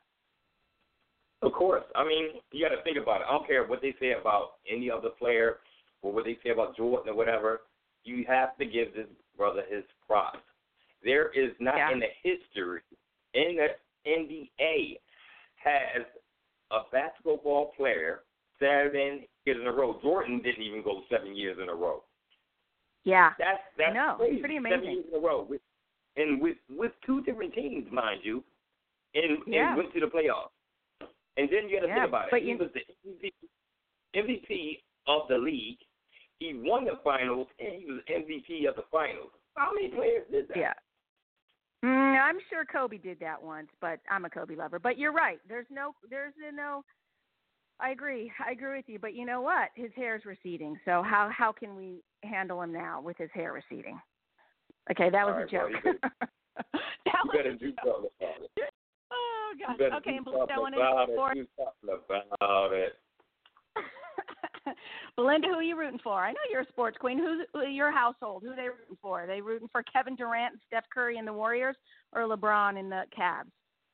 Of course. I mean, you got to think about it. I don't care what they say about any other player or what they say about Jordan or whatever. You have to give this brother his props. There is not in the history in the NBA has a basketball player 7 years in a row. Jordan didn't even go 7 years in a row. Yeah, that's I know. crazy. Pretty amazing. 7 years in a row, with 2 different teams, mind you, and went to the playoffs. And then you got to think about it. He was the MVP of the league. He won the finals, and he was MVP of the finals. How many players did that? Yeah. I'm sure Kobe did that once, but I'm a Kobe lover. But you're right. There's no. I agree with you. But you know what? His hair is receding. So how can we handle him now with his hair receding? Okay, that was a joke. Well, you better do something about it. Oh God. Okay, and Belinda, about it. Belinda, who are you rooting for? I know you're a sports queen. Who's your household? Who are they rooting for? Are they rooting for Kevin Durant and Steph Curry and the Warriors, or LeBron and the Cavs?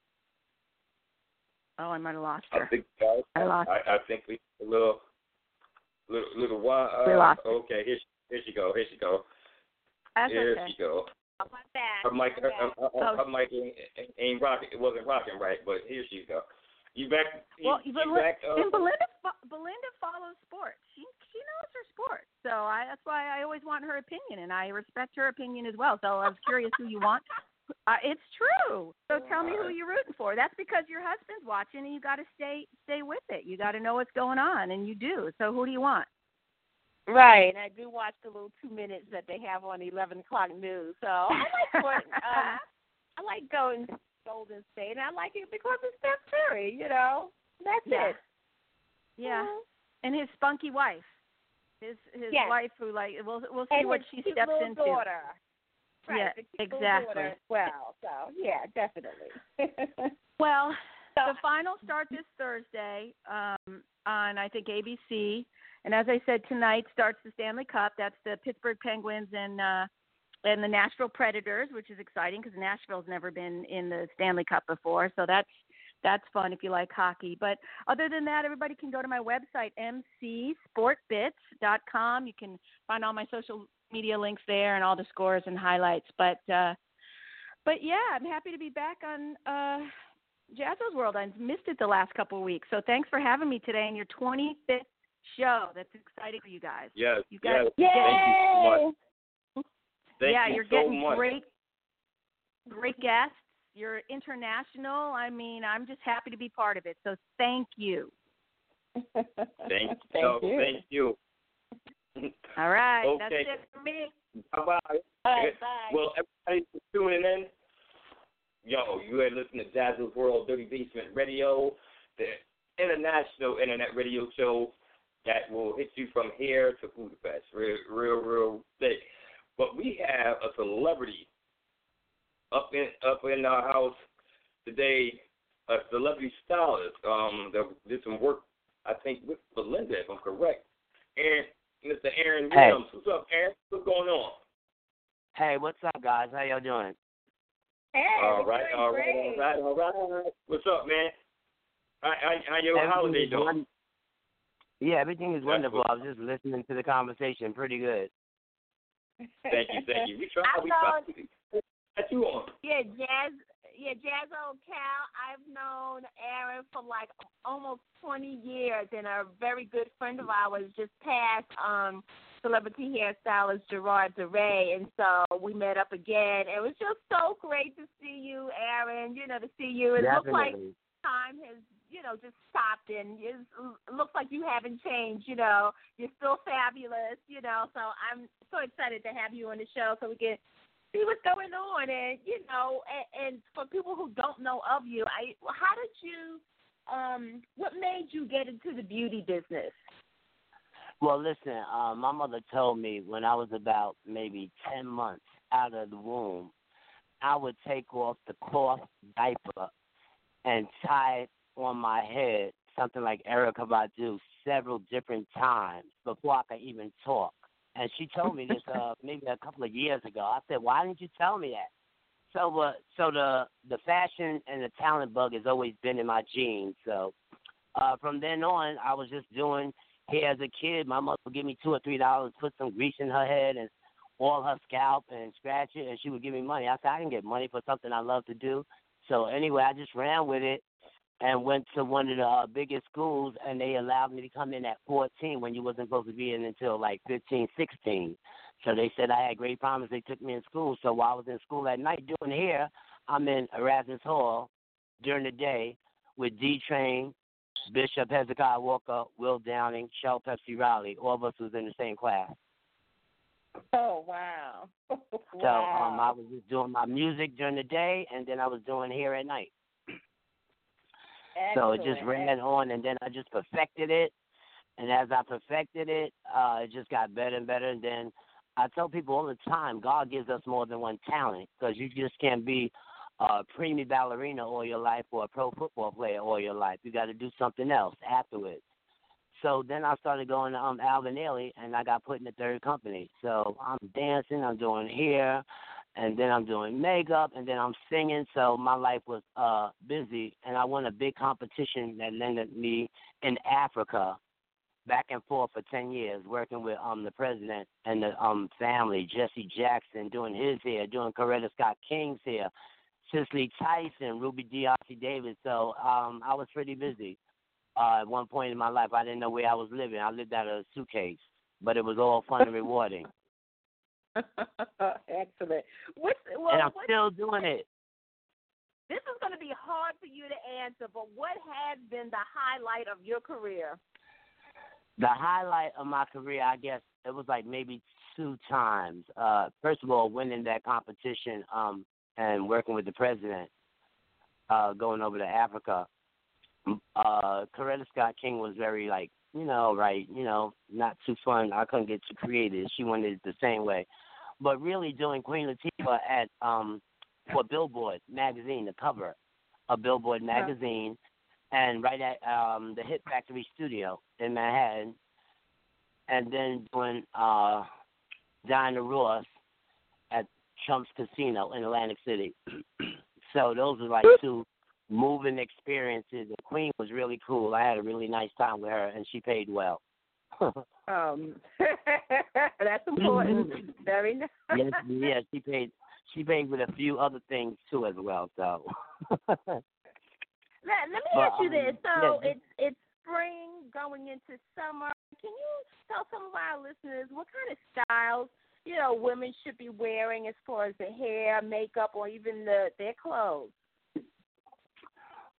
Oh, I might have lost her. I think we a little while. We lost her. Okay, here she go. That's here okay. she go. I'm back. Her mic ain't rocking. It wasn't rocking right, but here she go. You back? And Belinda follows sports. She knows her sports, so that's why I always want her opinion, and I respect her opinion as well. So I was curious who you want. It's true. So tell me who you're rooting for. That's because your husband's watching, and you got to stay with it. You got to know what's going on, and you do. So who do you want? Right, and I do watch the little 2 minutes that they have on 11 o'clock news. So I like sports. I like Golden State, and I like it because it's Steph Curry. That's it. Yeah, and his spunky wife, his wife who we'll see and what she steps little into. Daughter. Right, Yeah, the cute exactly. Daughter as well. So yeah, definitely. Well, the finals start this Thursday on I think ABC, and as I said, tonight starts the Stanley Cup. That's the Pittsburgh Penguins and the Nashville Predators, which is exciting because Nashville's never been in the Stanley Cup before, so that's fun if you like hockey. But other than that, everybody can go to my website, mcsportbits.com. You can find all my social media links there and all the scores and highlights. But yeah, I'm happy to be back on Jazzo's World. I missed it the last couple of weeks, so thanks for having me today in your 25th show. That's exciting for you guys. Yes, you guys. Thank you so much. Thank you you're so getting much. great guests. You're international. I mean, I'm just happy to be part of it. So thank you. Thank you. Thank you. All right. Okay. That's it for me. Bye-bye. All right, bye. Well, everybody for tuning in. Yo, you are listening to Dazzle's World Dirty Basement Radio, the international internet radio show that will hit you from here to Budapest. Real thick. But we have a celebrity up in our house today, a celebrity stylist that did some work, I think, with Belinda, if I'm correct. And Mr. Aaron Williams. What's up, Aaron? What's going on? Hey, what's up, guys? How y'all doing? Hey, all right. What's up, man? How your holiday doing? Yeah, everything is wonderful. I was just listening to the conversation. Pretty good. Thank you. We try. That's you on. Yeah, Jazzo Cal. I've known Aaron for like almost 20 years, and a very good friend of ours just passed. Celebrity hairstylist Gerard DeRay, and so we met up again. It was just so great to see you, Aaron. To see you. It looks like time has, just stopped, and it looks like you haven't changed. You're still fabulous. So I'm so excited to have you on the show so we can see what's going on, and and for people who don't know of you, how did you, what made you get into the beauty business? Well, listen, my mother told me when I was about maybe 10 months out of the womb, I would take off the cloth diaper and tie it on my head, something like Erykah Badu, several different times before I could even talk. And she told me this maybe a couple of years ago. I said, why didn't you tell me that? So the fashion and the talent bug has always been in my genes. So from then on, I was just doing hair as a kid. My mother would give me $2 or $3, put some grease in her head and oil her scalp and scratch it, and she would give me money. I said, I can get money for something I love to do. So anyway, I just ran with it and went to one of the biggest schools, and they allowed me to come in at 14 when you wasn't supposed to be in until like 15, 16. So they said I had great promise. They took me in school. So while I was in school at night doing hair, I'm in Erasmus Hall during the day with D-Train, Bishop Hezekiah Walker, Will Downing, Shel Pepsi Riley. All of us was in the same class. Oh, wow. So I was just doing my music during the day, and then I was doing hair at night. Excellent. So it just ran on, and then I just perfected it. And as I perfected it, it just got better and better. And then I tell people all the time, God gives us more than one talent, because you just can't be a preemie ballerina all your life or a pro football player all your life. You got to do something else afterwards. So then I started going to Alvin Ailey, and I got put in the third company. So I'm dancing, I'm doing hair, and then I'm doing makeup, and then I'm singing. So my life was busy, and I won a big competition that landed me in Africa, back and forth for 10 years, working with the president and the family, Jesse Jackson, doing his hair, doing Coretta Scott King's hair, Cicely Tyson, Ruby Deontay Davis. So I was pretty busy. At one point in my life, I didn't know where I was living. I lived out of a suitcase, but it was all fun and rewarding. Excellent. And I'm still doing it. This is going to be hard for you to answer, but what has been the highlight of your career? The highlight of my career, I guess, it was like maybe 2 times. First of all, winning that competition and working with the president, going over to Africa. Coretta Scott King was very, not too fun. I couldn't get too creative. She wanted it the same way. But really doing Queen Latifah at for Billboard magazine, the cover of Billboard magazine, and right at the Hit Factory studio in Manhattan, and then doing Diana Ross at Trump's Casino in Atlantic City. So those were like 2 moving experiences. The Queen was really cool. I had a really nice time with her, and she paid well. That's important. Very nice. Yes, she paid. She paid with a few other things too as well. So. Let me ask you this. So it's spring going into summer. Can you tell some of our listeners what kind of styles women should be wearing as far as the hair, makeup, or even their clothes?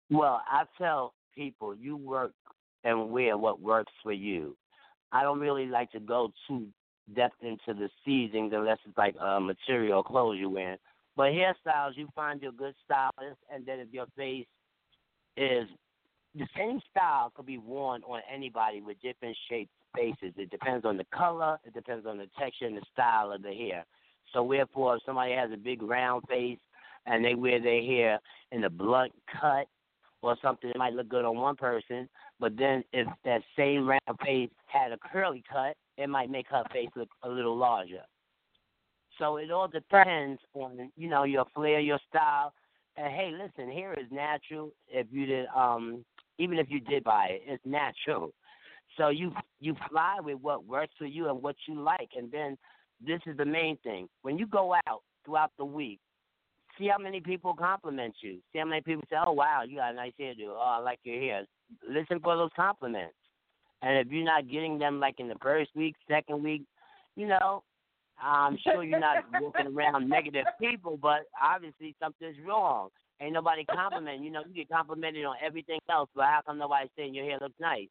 Well, I tell people you work and wear what works for you. I don't really like to go too depth into the seasons unless it's like material clothes you're wearing. But hairstyles, you find your good stylist, and then if your face is the same style could be worn on anybody with different shaped faces. It depends on the color, it depends on the texture and the style of the hair. So wherefore, if somebody has a big round face and they wear their hair in a blunt cut or something, it might look good on one person. But then if that same round face had a curly cut, it might make her face look a little larger. So it all depends on, your flair, your style. And hey, listen, hair is natural. If you did, even if you did buy it, it's natural. So you fly with what works for you and what you like. And then this is the main thing. When you go out throughout the week, see how many people compliment you. See how many people say, oh, wow, you got a nice hairdo. Oh, I like your hair. Listen for those compliments. And if you're not getting them like in the first week, second week, I'm sure you're not walking around negative people, but obviously something's wrong. Ain't nobody complimenting. You get complimented on everything else, but how come nobody's saying your hair looks nice?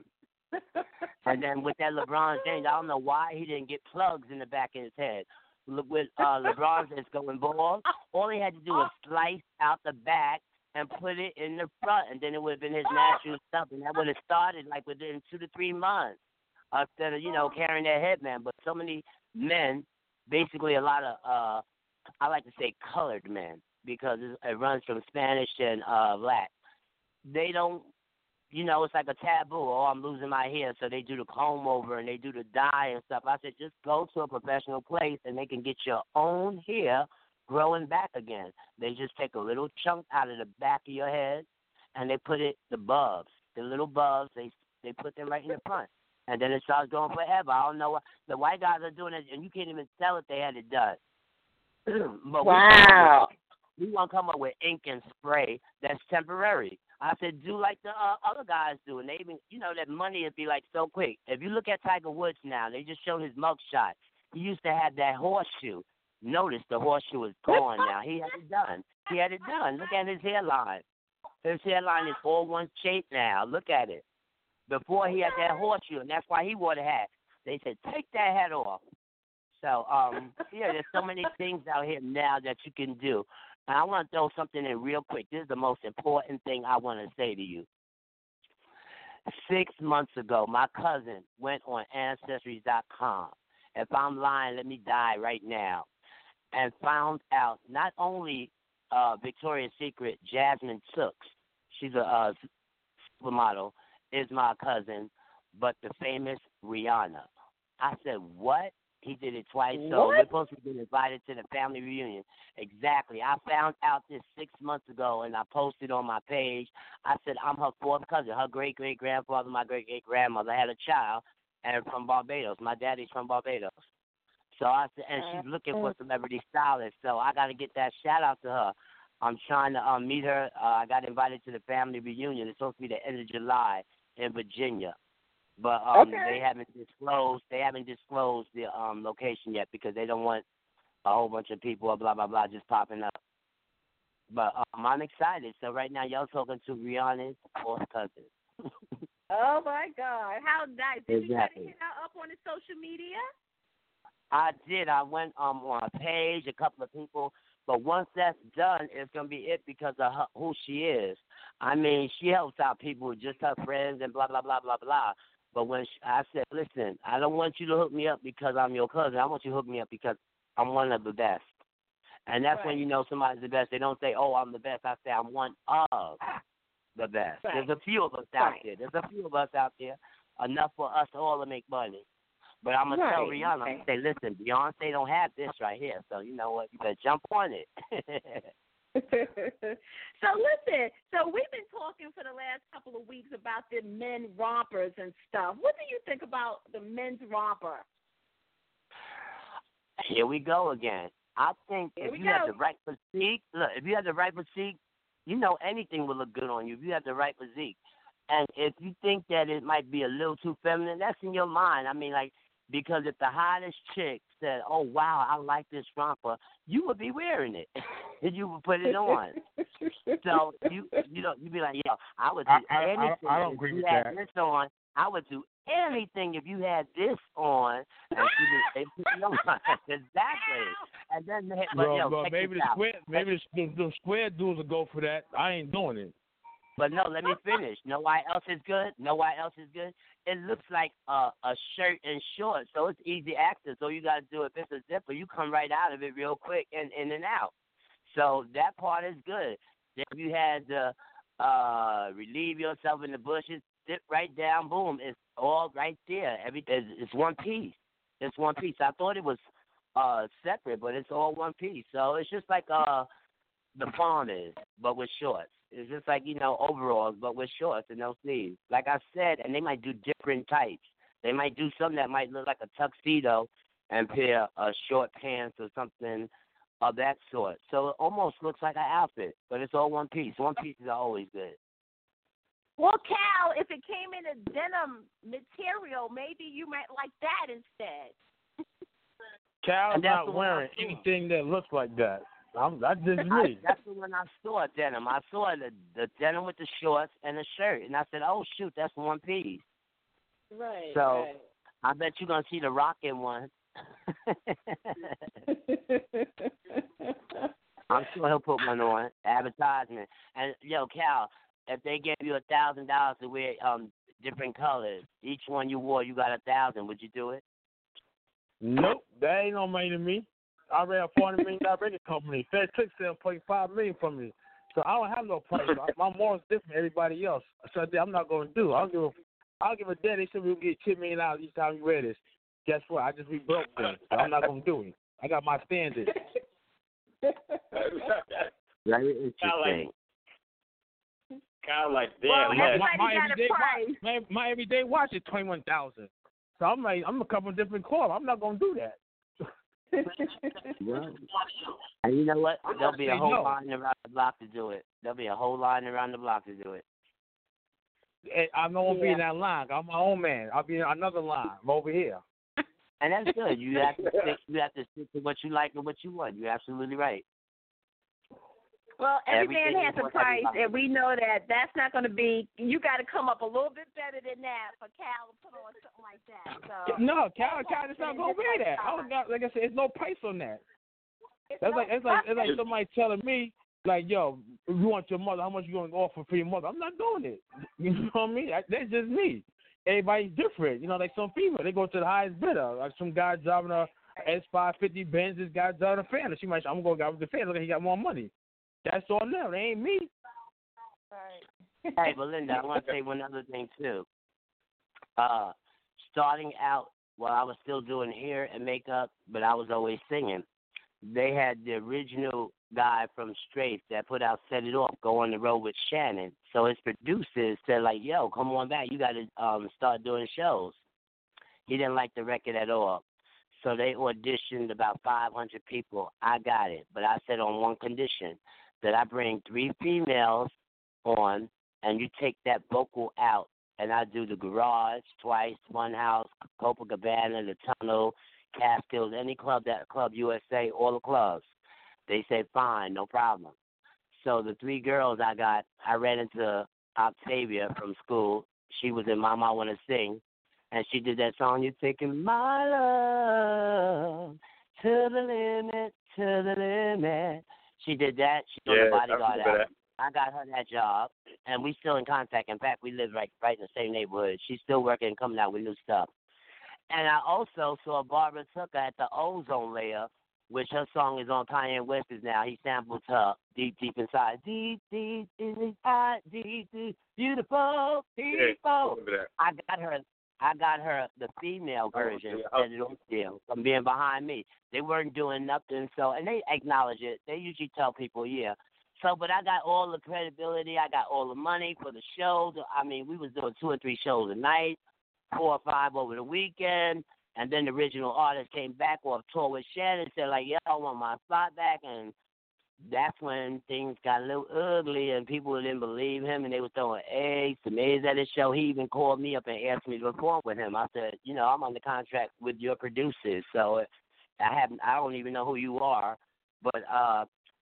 And then with that LeBron James, I don't know why he didn't get plugs in the back of his head. Look, with LeBron that's going bald, all he had to do was slice out the back and put it in the front, and then it would have been his natural stuff, and that would have started like within 2 to 3 months instead of, carrying that headband. But so many men, basically a lot of, I like to say colored men, because it runs from Spanish and Latin. They don't, it's like a taboo. Oh, I'm losing my hair, so they do the comb over and they do the dye and stuff. I said, just go to a professional place and they can get your own hair growing back again. They just take a little chunk out of the back of your head and they put it, the little bubs, they put them right in the front. And then it starts going forever. I don't know what the white guys are doing it, and you can't even tell if they had it done. But wow. We want to come up with ink and spray that's temporary. I said, do like the other guys do, and they even, that money would be like so quick. If you look at Tiger Woods now, they just showed his mugshot. He used to have that horseshoe. Notice the horseshoe is gone now. He had it done. Look at his hairline. His hairline is all one shape now. Look at it. Before he had that horseshoe, and that's why he wore the hat. They said, take that hat off. So, there's so many things out here now that you can do. And I want to throw something in real quick. This is the most important thing I want to say to you. 6 months ago, my cousin went on Ancestry.com. If I'm lying, let me die right now. And found out not only Victoria's Secret Jasmine Tooks, she's a supermodel, is my cousin, but the famous Rihanna. I said, what? He did it twice, so we're supposed to be invited to the family reunion. Exactly. I found out this 6 months ago, and I posted on my page. I said, I'm her fourth cousin. Her great-great-grandfather, my great-great-grandmother had a child, and from Barbados. My daddy's from Barbados. So I said, and she's looking for celebrity stylists, so I got to get that shout-out to her. I'm trying to meet her. I got invited to the family reunion. It's supposed to be the end of July in Virginia. But they haven't disclosed the location yet because they don't want a whole bunch of people blah blah blah just popping up. But I'm excited. So right now y'all talking to Rihanna's fourth cousin. Oh my God, how nice! Did Exactly. you try to hit her up on the social media? I did. I went on a page, a couple of people. But once that's done, it's going to be it because of her, who she is. I mean, she helps out people, just her friends and blah, blah, blah, blah, blah. But when I said, listen, I don't want you to hook me up because I'm your cousin. I want you to hook me up because I'm one of the best. And that's when you know somebody's the best. They don't say, oh, I'm the best. I say, I'm one of the best. Right. There's a few of us out there. Enough for us all to make money. But I'm going to tell Rihanna, I'm going to say, listen, Beyonce don't have this right here. So you know what? You better jump on it. So listen, so we've been talking for the last couple of weeks about the men rompers and stuff. What do you think about the men's romper? Here we go again. I think if you have the right physique, anything will look good on you if you have the right physique. And if you think that it might be a little too feminine, that's in your mind. I mean, like, because if the hottest chick said, oh, wow, I like this romper, you would be wearing it. you would put it on. So you be like, yo, I would do anything. I don't agree if with you had that. this on. I would do anything if you had this on. And they put it on. Exactly. And then Well, maybe the square dudes will go for that. I ain't doing it. But no, let me finish. Know why else is good? It looks like a shirt and shorts, so it's easy access. So you got to do it. If it's a zipper, you come right out of it real quick and in and out. So that part is good. Then you had to relieve yourself in the bushes, dip right down, boom. It's all right there. It's one piece. It's one piece. I thought it was separate, but it's all one piece. So it's just like the farm is, but with shorts. It's just like, overalls, but with shorts and no sleeves. Like I said, and they might do different types. They might do something that might look like a tuxedo and pair short pants or something of that sort. So it almost looks like an outfit, but it's all one piece. One pieces are always good. Well, Cal, if it came in a denim material, maybe you might like that instead. Cal's not wearing anything that looks like that. That's just me. That's the one I saw, denim. I saw the denim with the shorts and the shirt, and I said, oh, shoot, that's one piece. Right. So right. I bet you're going to see the rockin' one. I'm sure he'll put one on, advertisement. And, yo, Cal, if they gave you $1,000 to wear different colors, each one you wore, you got $1,000, would you do it? Nope, that ain't no money to me. I ran a $400 million record company. Fed took $7.5 million from me, so I don't have no price. My morals different than everybody else. So I'm not going to do. I'll give a debt. They said we'll get $10 million each time you wear this. Guess what? I just be broke then. So I'm not going to do it. I got my standards. Very interesting. Kind of like well, my everyday watch is $21,000. So I'm like, I'm a couple of different clothes. I'm not going to do that. Right. And you know what? There'll be a whole line around the block to do it. There'll be a whole line around the block to do it. I won't be in that line. I'm my own man. I'll be in another line. I'm over here. And that's good. You have to stick to what you like and what you want. You're absolutely right. Well, every man has a price, and we know that that's not going to be. You got to come up a little bit better than that for Cal to put on something like that. So no, Cal is not going to wear that. I don't got, like I said, it's no price on that. It's like somebody telling me, like, yo, if you want your mother, how much you going to offer for your mother? I'm not doing it. You know what I mean? That's just me. Everybody's different. Like some female, they go to the highest bidder. Like some guy driving a S550 Benz, this guy driving a Phantom. She might say, I'm going to go with the Phantom. Look, he got more money. That's on them. They ain't me. Right. Hey, Belinda, I want to say one other thing, too. Starting out while I was still doing hair and makeup, but I was always singing, they had the original guy from Strafe that put out Set It Off, Go on the Road with Shannon. So his producers said, like, yo, come on back. You got to start doing shows. He didn't like the record at all. So they auditioned about 500 people. I got it. But I said on one condition, that I bring 3 females on, and you take that vocal out, and I do the Garage twice, Funhouse, Copacabana, the Tunnel, Catskills, any club, that Club USA, all the clubs. They said, fine, no problem. So the 3 girls I ran into Octavia from school. She was in Mama I Want to Sing, and she did that song, You're Taking My Love to the limit. She did that. She's on the Bodyguard album. I got her that job, and we still in contact. In fact, we live right in the same neighborhood. She's still working and coming out with new stuff. And I also saw Barbara Tucker at the Ozone Layer, which her song is on Kanye West's now. He sampled her Deep Inside. Deep inside, deep, beautiful people. I got her the female version from being behind me. They weren't doing nothing, and they acknowledge it. They usually tell people, yeah. So, but I got all the credibility. I got all the money for the shows. I mean, we was doing 2 or 3 shows a night, 4 or 5 over the weekend, and then the original artist came back off tour with Shannon and said, like, yeah, I want my spot back, and that's when things got a little ugly and people didn't believe him and they were throwing eggs, tomatoes at his show. He even called me up and asked me to perform with him. I said, I'm under contract with your producers, so I don't even know who you are. But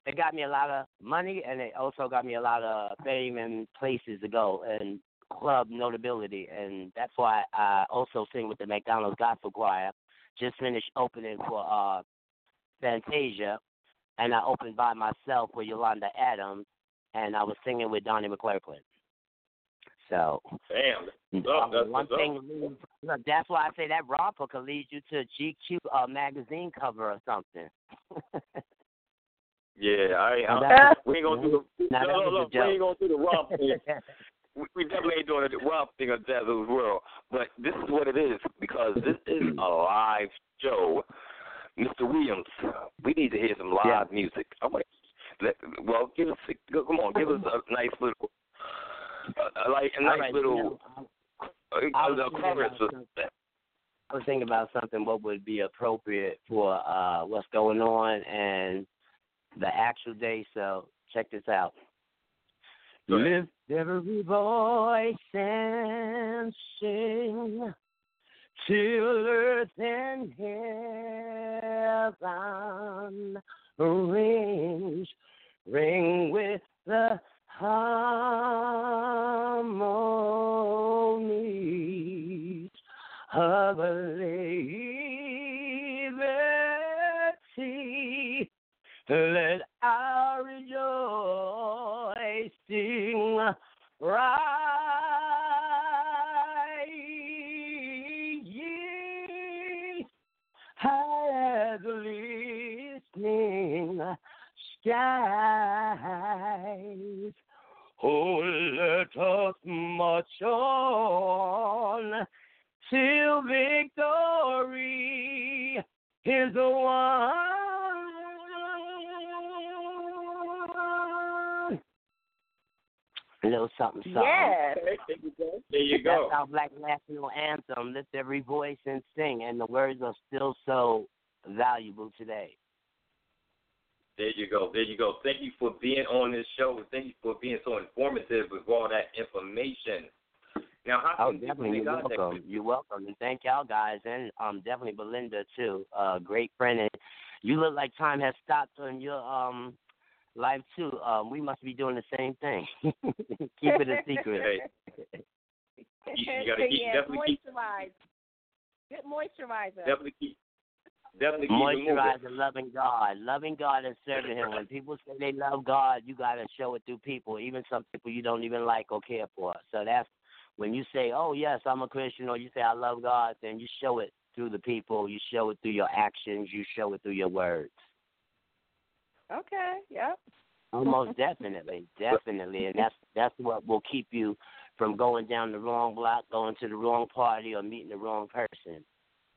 it got me a lot of money, and it also got me a lot of fame and places to go and club notability. And that's why I also sing with the McDonald's Gospel Choir. Just finished opening for Fantasia, and I opened by myself with Yolanda Adams, and I was singing with Donnie McClurkin. So, one thing, look, that's why I say that romper could lead you to a GQ magazine cover or something. Yeah, we ain't gonna do we ain't gonna do the romp thing. We definitely ain't doing the romp thing on Dazzle's World. But this is what it is, because this is a live show. Mr. Williams, we need to hear some live music. Give us a nice little. Chorus. I was thinking about something. What would be appropriate for what's going on and the actual day? So check this out. Lift every voice and sing till earth and heaven ring with the harmonies of liberty. Let our rejoicing rise as listening skies. Oh, let us march on till victory is won. A little something. Yes. There you go. That's our Black National Anthem. Lift every voice and sing, and the words are still so valuable today. There you go. Thank you for being on this show. Thank you for being so informative with all that information. Now, how can definitely, you're welcome. You're welcome, and thank y'all guys, and definitely Belinda too. Great friend, and you look like time has stopped on your life too. We must be doing the same thing. Keep it a secret. You gotta definitely moisturize. Good moisturizer. Definitely keep moisturizer, loving God and serving Him. When people say they love God, you gotta show it through people, even some people you don't even like or care for. So that's when you say, "Oh yes, I'm a Christian," or you say, "I love God," then you show it through the people. You show it through your actions. You show it through your words. Okay. Yep. Almost definitely, and that's what will keep you from going down the wrong block, going to the wrong party, or meeting the wrong person.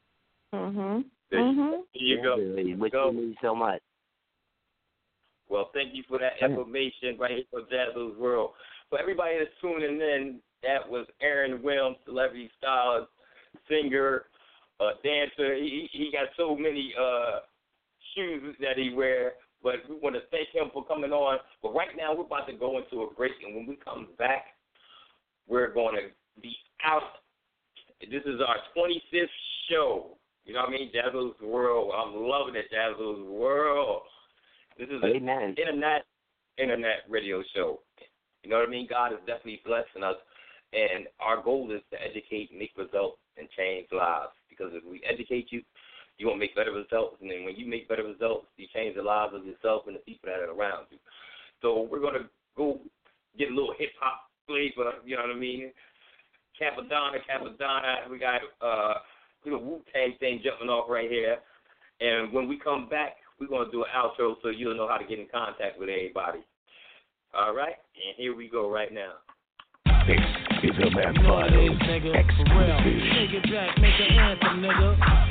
Here you go. Which you need so much. Well, thank you for that information right here for Dazzle's World. For everybody that's tuning in, that was Aaron Williams, celebrity stylist, singer, dancer. He got so many shoes that he wears, but we want to thank him for coming on. But right now we're about to go into a break, and when we come back, we're going to be out. This is our 25th show. You know what I mean? Dazzle's World. I'm loving it, Dazzle's World. This is an internet radio show. You know what I mean? God is definitely blessing us. And our goal is to educate, make results, and change lives. Because if we educate you, you're going to make better results. And then when you make better results, you change the lives of yourself and the people that are around you. So we're going to go get a little hip-hop flavor, you know what I mean? Capadonna. We got little Wu-Tang thing jumping off right here. And when we come back, we're going to do an outro so you'll know how to get in contact with everybody. All right? And here we go right now. This is a man nigga, for real. Take it back, make an anthem, nigga.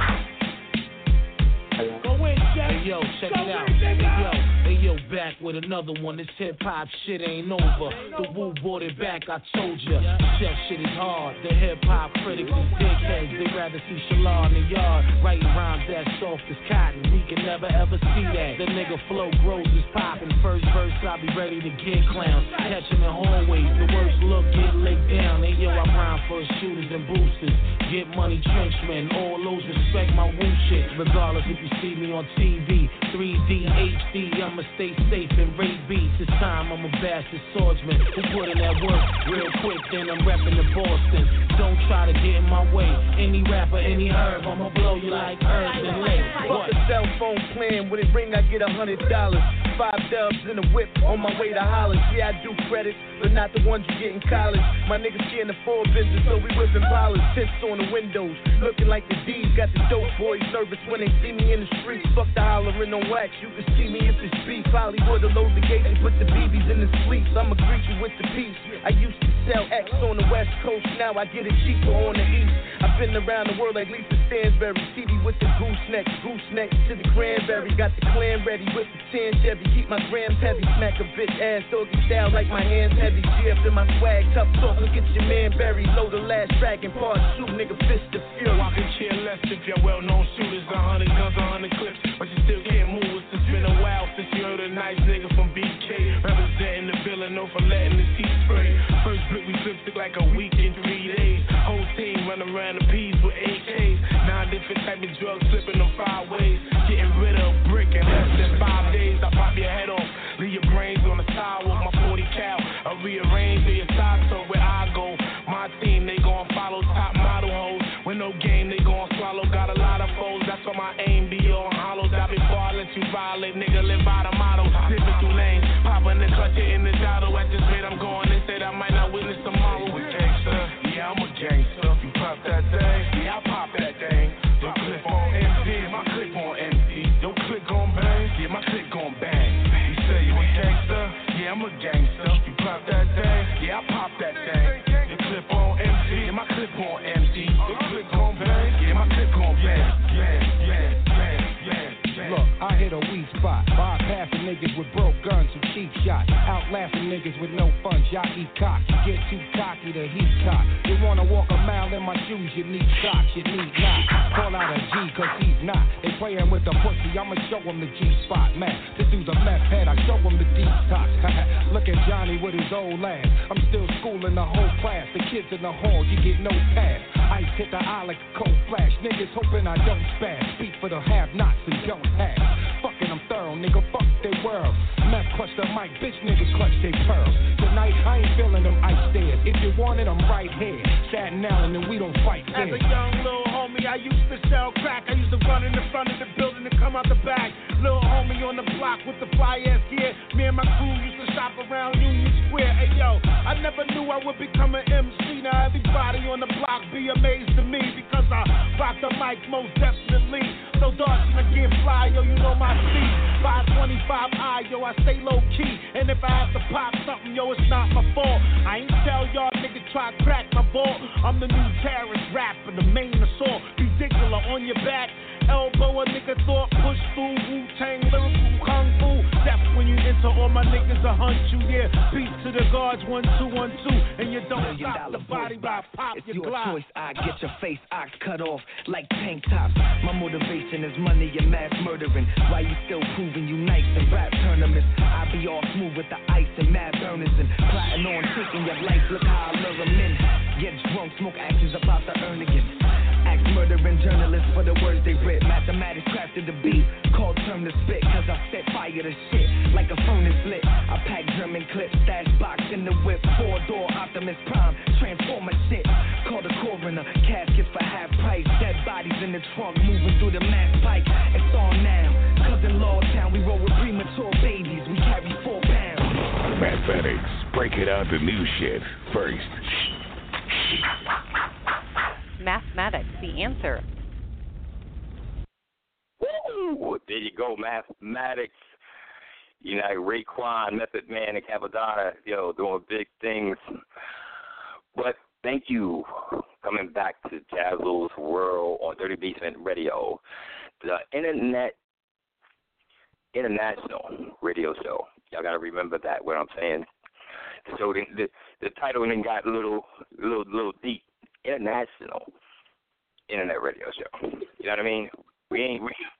Go in, Jack. Hey, yo, check it out. Hey, yo, back with another one. This hip-hop shit ain't over. The Wu brought it back, I told ya. Chef shit is hard. The hip-hop critics is dickheads. They rather see Shalon in the yard. Writing rhymes that soft as cotton. We can never ever see that. The nigga flow grows is popping. First verse, I'll be ready to get clowns. Catching in hallways. The worst look, get licked down. Hey, yo, I rhyme for shooters and boosters. Get money, trenchmen. All those respect my Wu shit. Regardless if you see me on TV. 3D, HD, I'ma stay safe and raid beats. This time I'm a bastard swordsman who put in that work real quick, then I'm repping the Boston. Don't try to get in my way. Any rapper, any herb, I'ma blow you like herbs and lay. Fuck a cell phone plan, when it ring I get $100. 5 dubs in a whip on my way to Holland. Yeah, I do credits, but not the ones you get in college. My niggas can't afford business, so we whipping polish. Tints on the windows, looking like the D's. Got the dope boys nervous when they see me in the streets. Fuck the hollering on wax, you can see me if it's beef. Hollywood to load the gate and put the BBs in the sleeves. I'ma greet you with the peace. I used to sell X on the West Coast, now I get it cheaper on the East. I've been around the world like Lisa Stansberry. TV with the gooseneck to the cranberry. Got the clan ready with the 10 Chevy. Keep my grams heavy, smack a bitch ass doggy style like my hands heavy. GF in my swag, tough talk, look at your man Barry. Load the last dragon, part 2, nigga, fist of fury. Walking chair left if you're well-known shooters. 100 guns, 100 clips, but you still can't move. It's been a while since you heard a nice nigga from BK. Representing the villain, no for letting the teeth spray. First brick we flipped took like a week in 3 days. Whole team run around the P's with AKs. 9 different type of drugs slipping on 5 ways. Getting rid of a brick in less than 5 days. I pop your head off, leave your brains on the sidewalk. My 40 cal, I rearrange to your side, so where I go. My team, they gon' follow top model hoes. With no game, they gon' swallow. Got a lot of foes, that's why my aim be on hollow. Die before I let you violate, nigga, live by the motto. Zipping through lanes, popping the clutch, in the dotto. At this rate I'm going, they said I might not witness tomorrow. We gangster, yeah, I'm a gangster. You pop that thing, yeah, I pop that thing. Your clip on empty, my clip on empty. Your clip gon' bang, yeah, my clip gon' bang. You say you a gangster, yeah, I'm a gangster. You pop that thing, yeah, I pop that thing. Your clip on empty, yeah, my clip on empty. Your clip gon' bang, yeah, my clip gon' bang. Look, I hit a weak spot, bypassing niggas with broke guns and cheap shots, outlasting niggas with no funds. Y'all eat cock, you get too cocky to heat cock. You wanna walk a mile in my shoes, you need socks, you need not. Call out a G, cause he's not. They playin' with the pussy, I'ma show him the G-spot, man. This dude's a meth head, I show him the detox. Look at Johnny with his old ass. I'm still schooling the whole class. The kids in the hall, you get no pass. Ice hit the eye like a cold flash. Niggas hoping I don't spaz. Speak for the have-nots and don't have. Fucking I'm thorough, nigga, fuck they world. Meth clutch the mic, bitch niggas clutch they pearls. Tonight I ain't feeling them ice stairs. If you want it, I'm right here. Staten Island and we don't fight fair. As a young little homie, I used to sell crack. I used to run in the front of the building and come out the back. Little homie on the block with the fly-ass gear. Me and my crew used to shop around Union Square. Hey yo, I never knew I would become an MC. Now everybody on the block be amazed to me because I rock the mic most definitely. So dark and I get fly, yo, you know my speed. 525I, yo, I stay low key. And if I have to pop something, yo, it's not my fault. I ain't tell y'all niggas try to crack my ball. I'm the new terrorist rapper, the main assault. Ridiculous on your back. Elbow a nigga thought, push through, Wu-Tang, lyrical kung fu. That's when you enter, all my niggas will hunt you, yeah. Beat to the guards, 1, 2, 1, 2. And you don't stop the body by pop it's your your Glock. choice, I get your face ox cut off like tank tops. My motivation is money and mass murdering. Why you still proving you nice in rap tournaments? I be all smooth with the ice and mad burners and plotting on taking your life. Look how I lure 'em in. Get drunk, smoke ashes about to earn again. Axe murdering journalists for the words they read. Mathematics crafted the beat, called term to spit. Cause I set fire to shit like a furnace lit. I pack German clips, stash box in the whip. 4-door Optimus Prime, transformer shit. Call the coroner, caskets for half price. Dead bodies in the trunk, moving through the mass pike. It's on now, cause in Lawtown we roll with premature babies. We carry 4 pounds. Mathematics, break it out the new shit first. Mathematics, the answer. Woo! There you go, Mathematics. You know, Raekwon, Method Man, and Capadonna, yo, doing big things. But thank you for coming back to Jazzle's World on 30 Basement Radio, the international radio show. Y'all got to remember that, what I'm saying. So the title then got a little deep. International internet radio show. You know what I mean? We ain't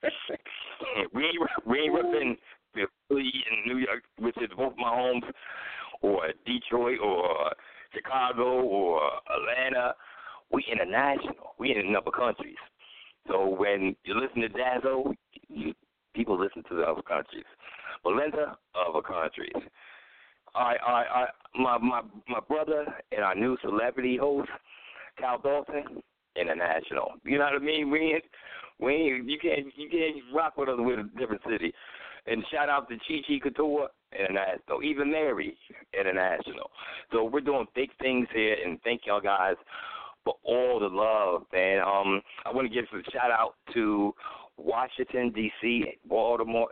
ripping the Philly and New York, which is both my homes, or Detroit, or Chicago, or Atlanta. We international. We in other countries. So when you listen to Jazzo, People listen to the other countries. Belinda, other countries. My brother and our new celebrity host, Cal Dawson, international. You know what I mean? You can't rock with us with a different city. And shout out to Chi Chi Couture, international. Even Mary, international. So we're doing big things here, and thank y'all guys for all the love. And I want to give a shout out to Washington, D.C., Baltimore.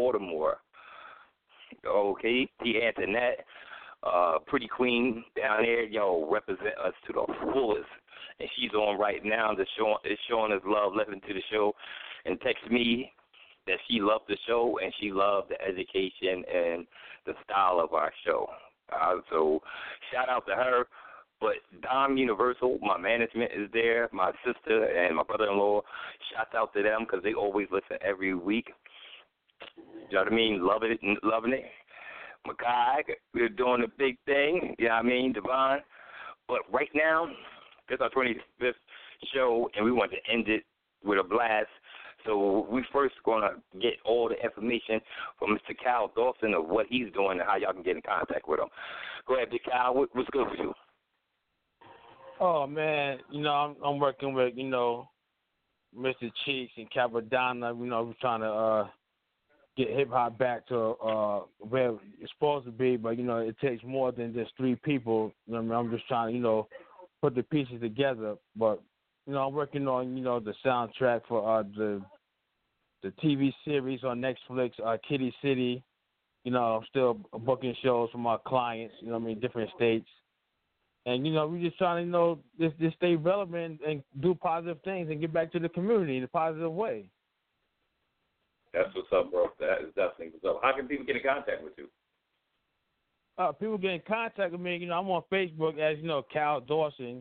Okay, the Antoinette, Pretty Queen down there, represent us to the fullest. And she's on right now. Is showing us love, listening to the show, and text me that she loved the show and she loved the education and the style of our show. So shout out to her. But Dom Universal, my management is there, my sister and my brother-in-law. Shouts out to them because they always listen every week. You know what I mean? Loving it. Makai, we're doing a big thing. You know what I mean? Devon. But right now, it's our 25th show, and we want to end it with a blast. So we first going to get all the information from Mr. Cal Dawson of what he's doing and how y'all can get in contact with him. Go ahead, Big Cal. What's good for you? Oh, man, I'm working with, Mr. Cheeks and Capadonna. We're trying to get hip-hop back to where it's supposed to be, but, it takes more than just three people. I'm just trying to, put the pieces together. But, I'm working on, the soundtrack for the TV series on Netflix, Kitty City. I'm still booking shows for my clients, different states. And, we're just trying to, just stay relevant and do positive things and get back to the community in a positive way. That's what's up, bro. That is definitely what's up. How can people get in contact with you? People get in contact with me. I'm on Facebook as, Cal Dawson,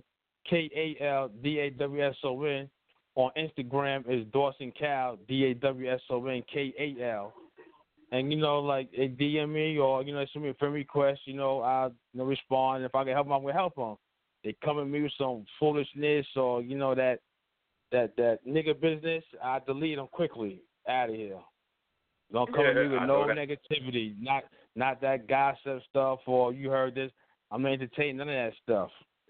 KALDAWSON. On Instagram is Dawson Cal, DAWSON, KAL. And, they DM me or, send me a friend request, I'll respond. If I can help them, I will help them. They come at me with some foolishness or, that nigga business, I delete them quickly out of here. Don't come at me with no negativity, not that gossip stuff or you heard this. I'm not entertaining none of that stuff.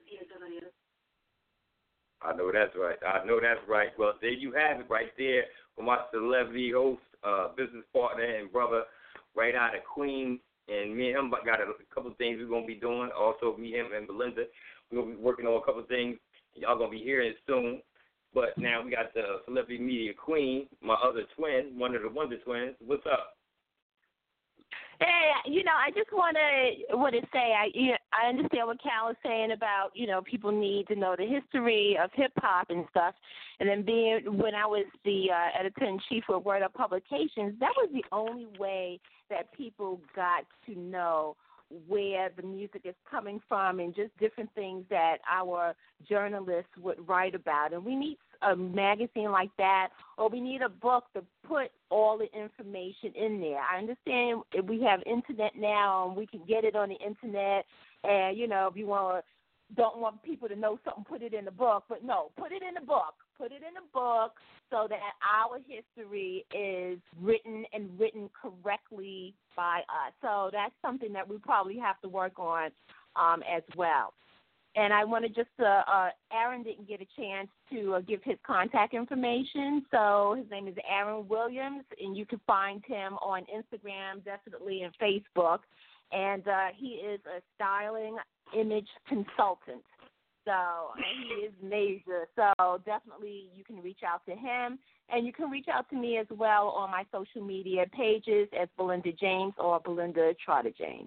I know that's right. Well, there you have it right there from my celebrity host, business partner and brother right out of Queens. And me and him got a couple of things we're going to be doing. Also, me, him, and Belinda, we're going to be working on a couple of things. Y'all going to be hearing it soon. But now we got the celebrity media queen, my other twin, one of the Wonder Twins. What's up? Hey, I just want to say I understand what Cal is saying about people need to know the history of hip hop and stuff, and then when I was the editor in chief of Word Up Publications, that was the only way that people got to know where the music is coming from and just different things that our journalists would write about. And we need a magazine like that, or we need a book to put all the information in there. I understand if we have internet now and we can get it on the internet, and if you don't want people to know something, put it in the book. But no, put it in the book. Put it in the book so that our history is written correctly by us. So that's something that we probably have to work on as well. And I want to just, Aaron didn't get a chance to give his contact information. So his name is Aaron Williams, and you can find him on Instagram, definitely, and Facebook. And he is a styling image consultant. So he is major. So definitely you can reach out to him. And you can reach out to me as well on my social media pages as Belinda James or Belinda Trotter James.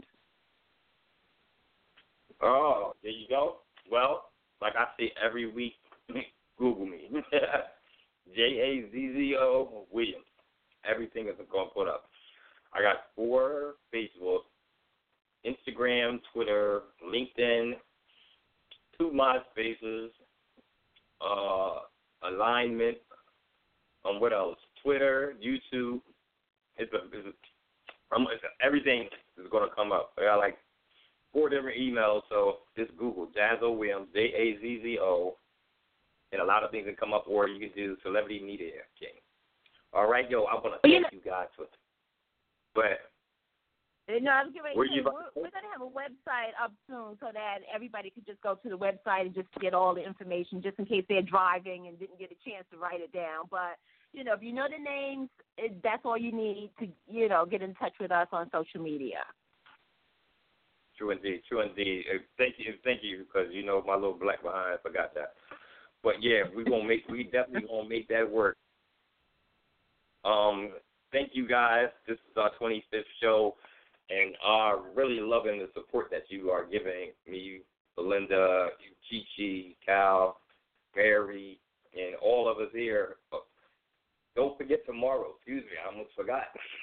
Oh, there you go. Well, like I say every week, Google me. Jazzo Williams. Everything is going to put up. I got 4 Facebook, Instagram, Twitter, LinkedIn, 2 MySpaces, Alignment, what else? Twitter, YouTube. Everything is going to come up. I got like 4 different emails, so just Google Jazzo Williams, Jazzo, and a lot of things that come up, or you can do Celebrity Media King. All right, yo, I want to thank you guys for. But no, I was getting ready to say, we're we're going to have a website up soon so that everybody could just go to the website and just get all the information, just in case they're driving and didn't get a chance to write it down. But, you know, if you know the names, that's all you need to, you know, get in touch with us on social media. True indeed. Thank you, because you know my little black behind forgot that. But yeah, we definitely gonna make that work. Thank you guys. This is our 25th show, and I'm really loving the support that you are giving me, Belinda, Chi-Chi, Cal, Mary, and all of us here. Don't forget tomorrow. Excuse me, I almost forgot.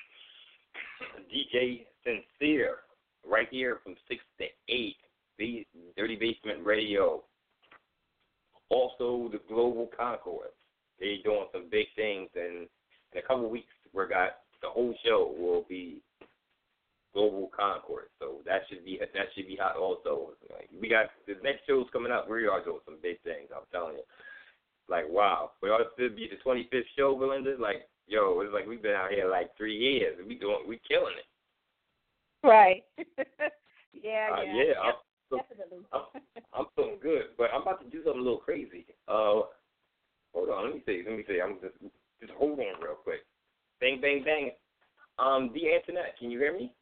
DJ Sincere, right here from 6 to 8, Dirty Basement Radio. Also, the Global Concord. They're doing some big things, and in a couple of weeks, the whole show will be Global Concord. So that should be hot also. Like, we got the next show's coming up. We are doing some big things. I'm telling you. Like, wow. For us to be the 25th show, Belinda, like, yo, it's like we've been out here like 3 years. We killing it. Right. Yeah. Definitely. I'm feeling good, but I'm about to do something a little crazy. Hold on, let me see. I'm just hold on real quick. Bang, bang, bang. The Antoinette, can you hear me?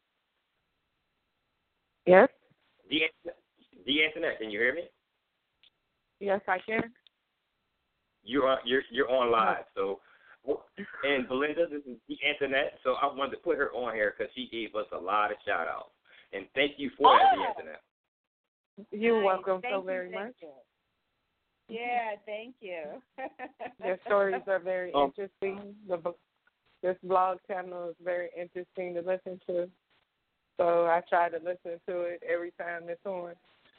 Yes. The Antoinette, can you hear me? Yes, I can. You're on live, so. And Belinda, this is the Antoinette, so I wanted to put her on here because she gave us a lot of shout outs. And thank you for that, the Antoinette. You're welcome thank so you, very much. you. Yeah, thank you. Their stories are very interesting. This blog channel is very interesting to listen to. So I try to listen to it every time it's on.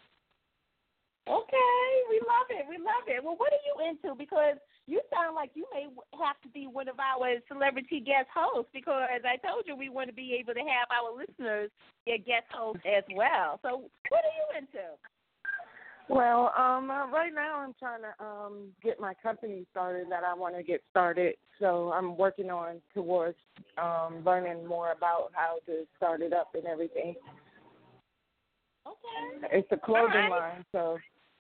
Okay, we love it. Well, what are you into? Because you sound like you may have to be one of our celebrity guest hosts, because I told you we want to be able to have our listeners get guest hosts as well. So what are you into? Well, right now I'm trying to get my company started that I want to get started. So I'm working towards learning more about how to start it up and everything. Okay. It's a clothing line, so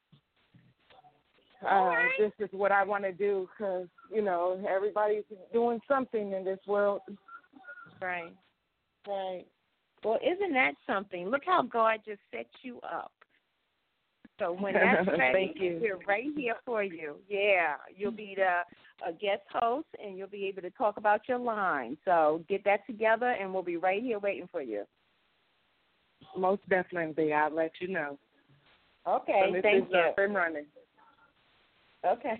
this is what I want to do because, you know, everybody's doing something in this world. Right. Well, isn't that something? Look how God just set you up. So when that's ready, Thank you. We're right here for you. Yeah, you'll be a guest host, and you'll be able to talk about your line. So get that together, and we'll be right here waiting for you. Most definitely. I'll let you know. Okay, so thank you. Up and running. Okay.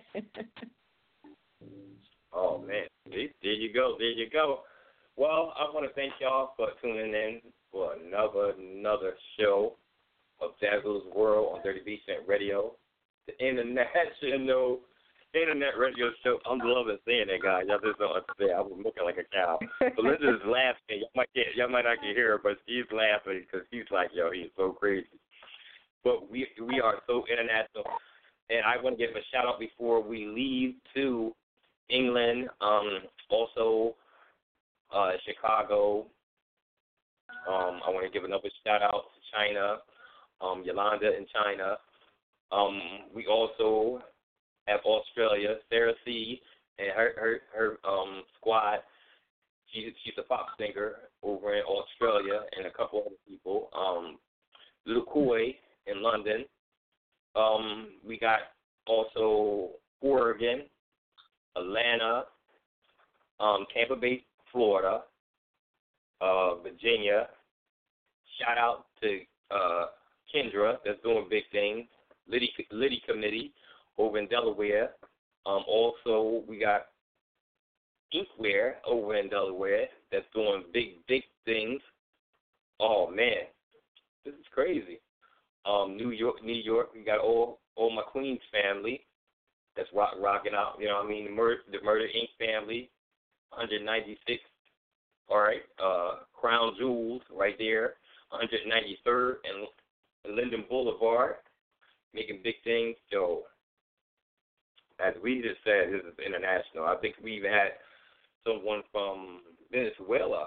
Oh, man. There you go. Well, I want to thank y'all for tuning in for another show of Dazzle's World on Dirty Basement Radio, the international internet radio show. I'm loving saying that, guys. Y'all just don't understand. I was looking like a cow. Belinda's laughing. Y'all might not can hear her, but she's laughing because she's like, yo, he's so crazy. But we are so international. And I want to give a shout-out before we leave to England, also Chicago. I want to give another shout-out to China, Yolanda in China. We also have Australia, Sarah C. and her squad. She's a pop singer over in Australia, and a couple other people. Little Koi in London. We got also Oregon, Atlanta, Tampa Bay, Florida, Virginia. Shout out to Kendra, that's doing big things. Liddy Committee over in Delaware. Also, we got Inkware over in Delaware that's doing big things. Oh, man, this is crazy. New York, we got all my Queens family that's rocking out. You know what I mean? The Murder Inc. family, 196. All right, Crown Jewels right there, 193rd and Linden Boulevard, making big things. So, as we just said, this is international. I think we've had someone from Venezuela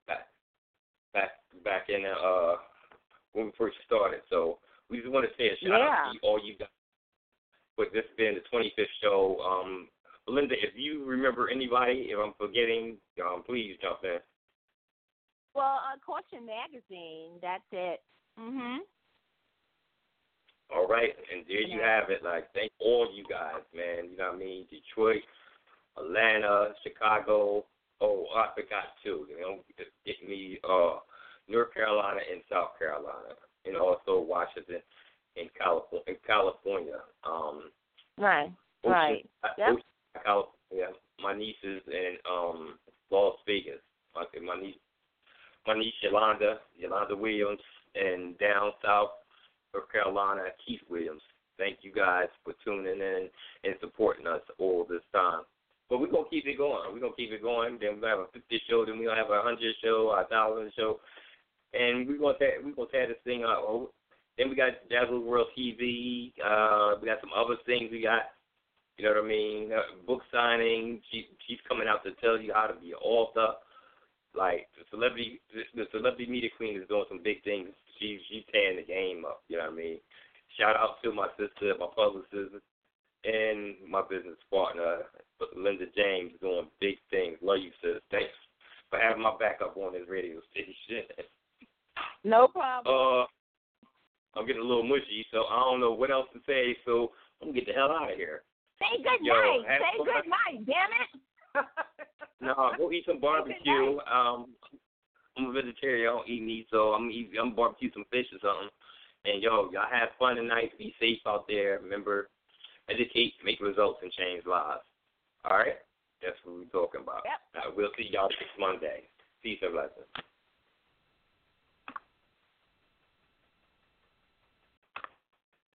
back in when we first started. So we just want to say a shout out to all you guys. But this has been the 25th show. Belinda, if you remember anybody, if I'm forgetting, please jump in. Well, Caution Magazine, that's it. Mhm. All right, and there you have it. Like, thank all you guys, man. You know what I mean? Detroit, Atlanta, Chicago. Oh, I forgot too. You know, get me North Carolina and South Carolina, and also Washington and California. Right. Yep. California. My nieces in Las Vegas. My niece Yolanda Williams, and down south North Carolina, Keith Williams. Thank you guys for tuning in and supporting us all this time. But we're going to keep it going. Then we're going to have a 50 show. Then we're going to have a 100 show, a 1,000 show. And we're going to tear this thing out. Then we got Dazzle World TV. We got some other things we got. You know what I mean? Book signing. She's coming out to tell you how to be an author. Like, the celebrity media queen is doing some big things. She's tearing the game up. You know what I mean? Shout out to my sister, my publicist, and my business partner, Linda James, doing big things. Love you, sis. Thanks for having my back up on this radio station. No problem. I'm getting a little mushy, so I don't know what else to say, so I'm going to get the hell out of here. Say good night. Say good night, damn it. No, go eat some barbecue. I'm a vegetarian. I don't eat meat, so I'm barbecue some fish or something. And, y'all have fun tonight. Be safe out there. Remember, educate, make results, and change lives. All right? That's what we're talking about. Yep. We'll see y'all next Monday. Peace and blessings.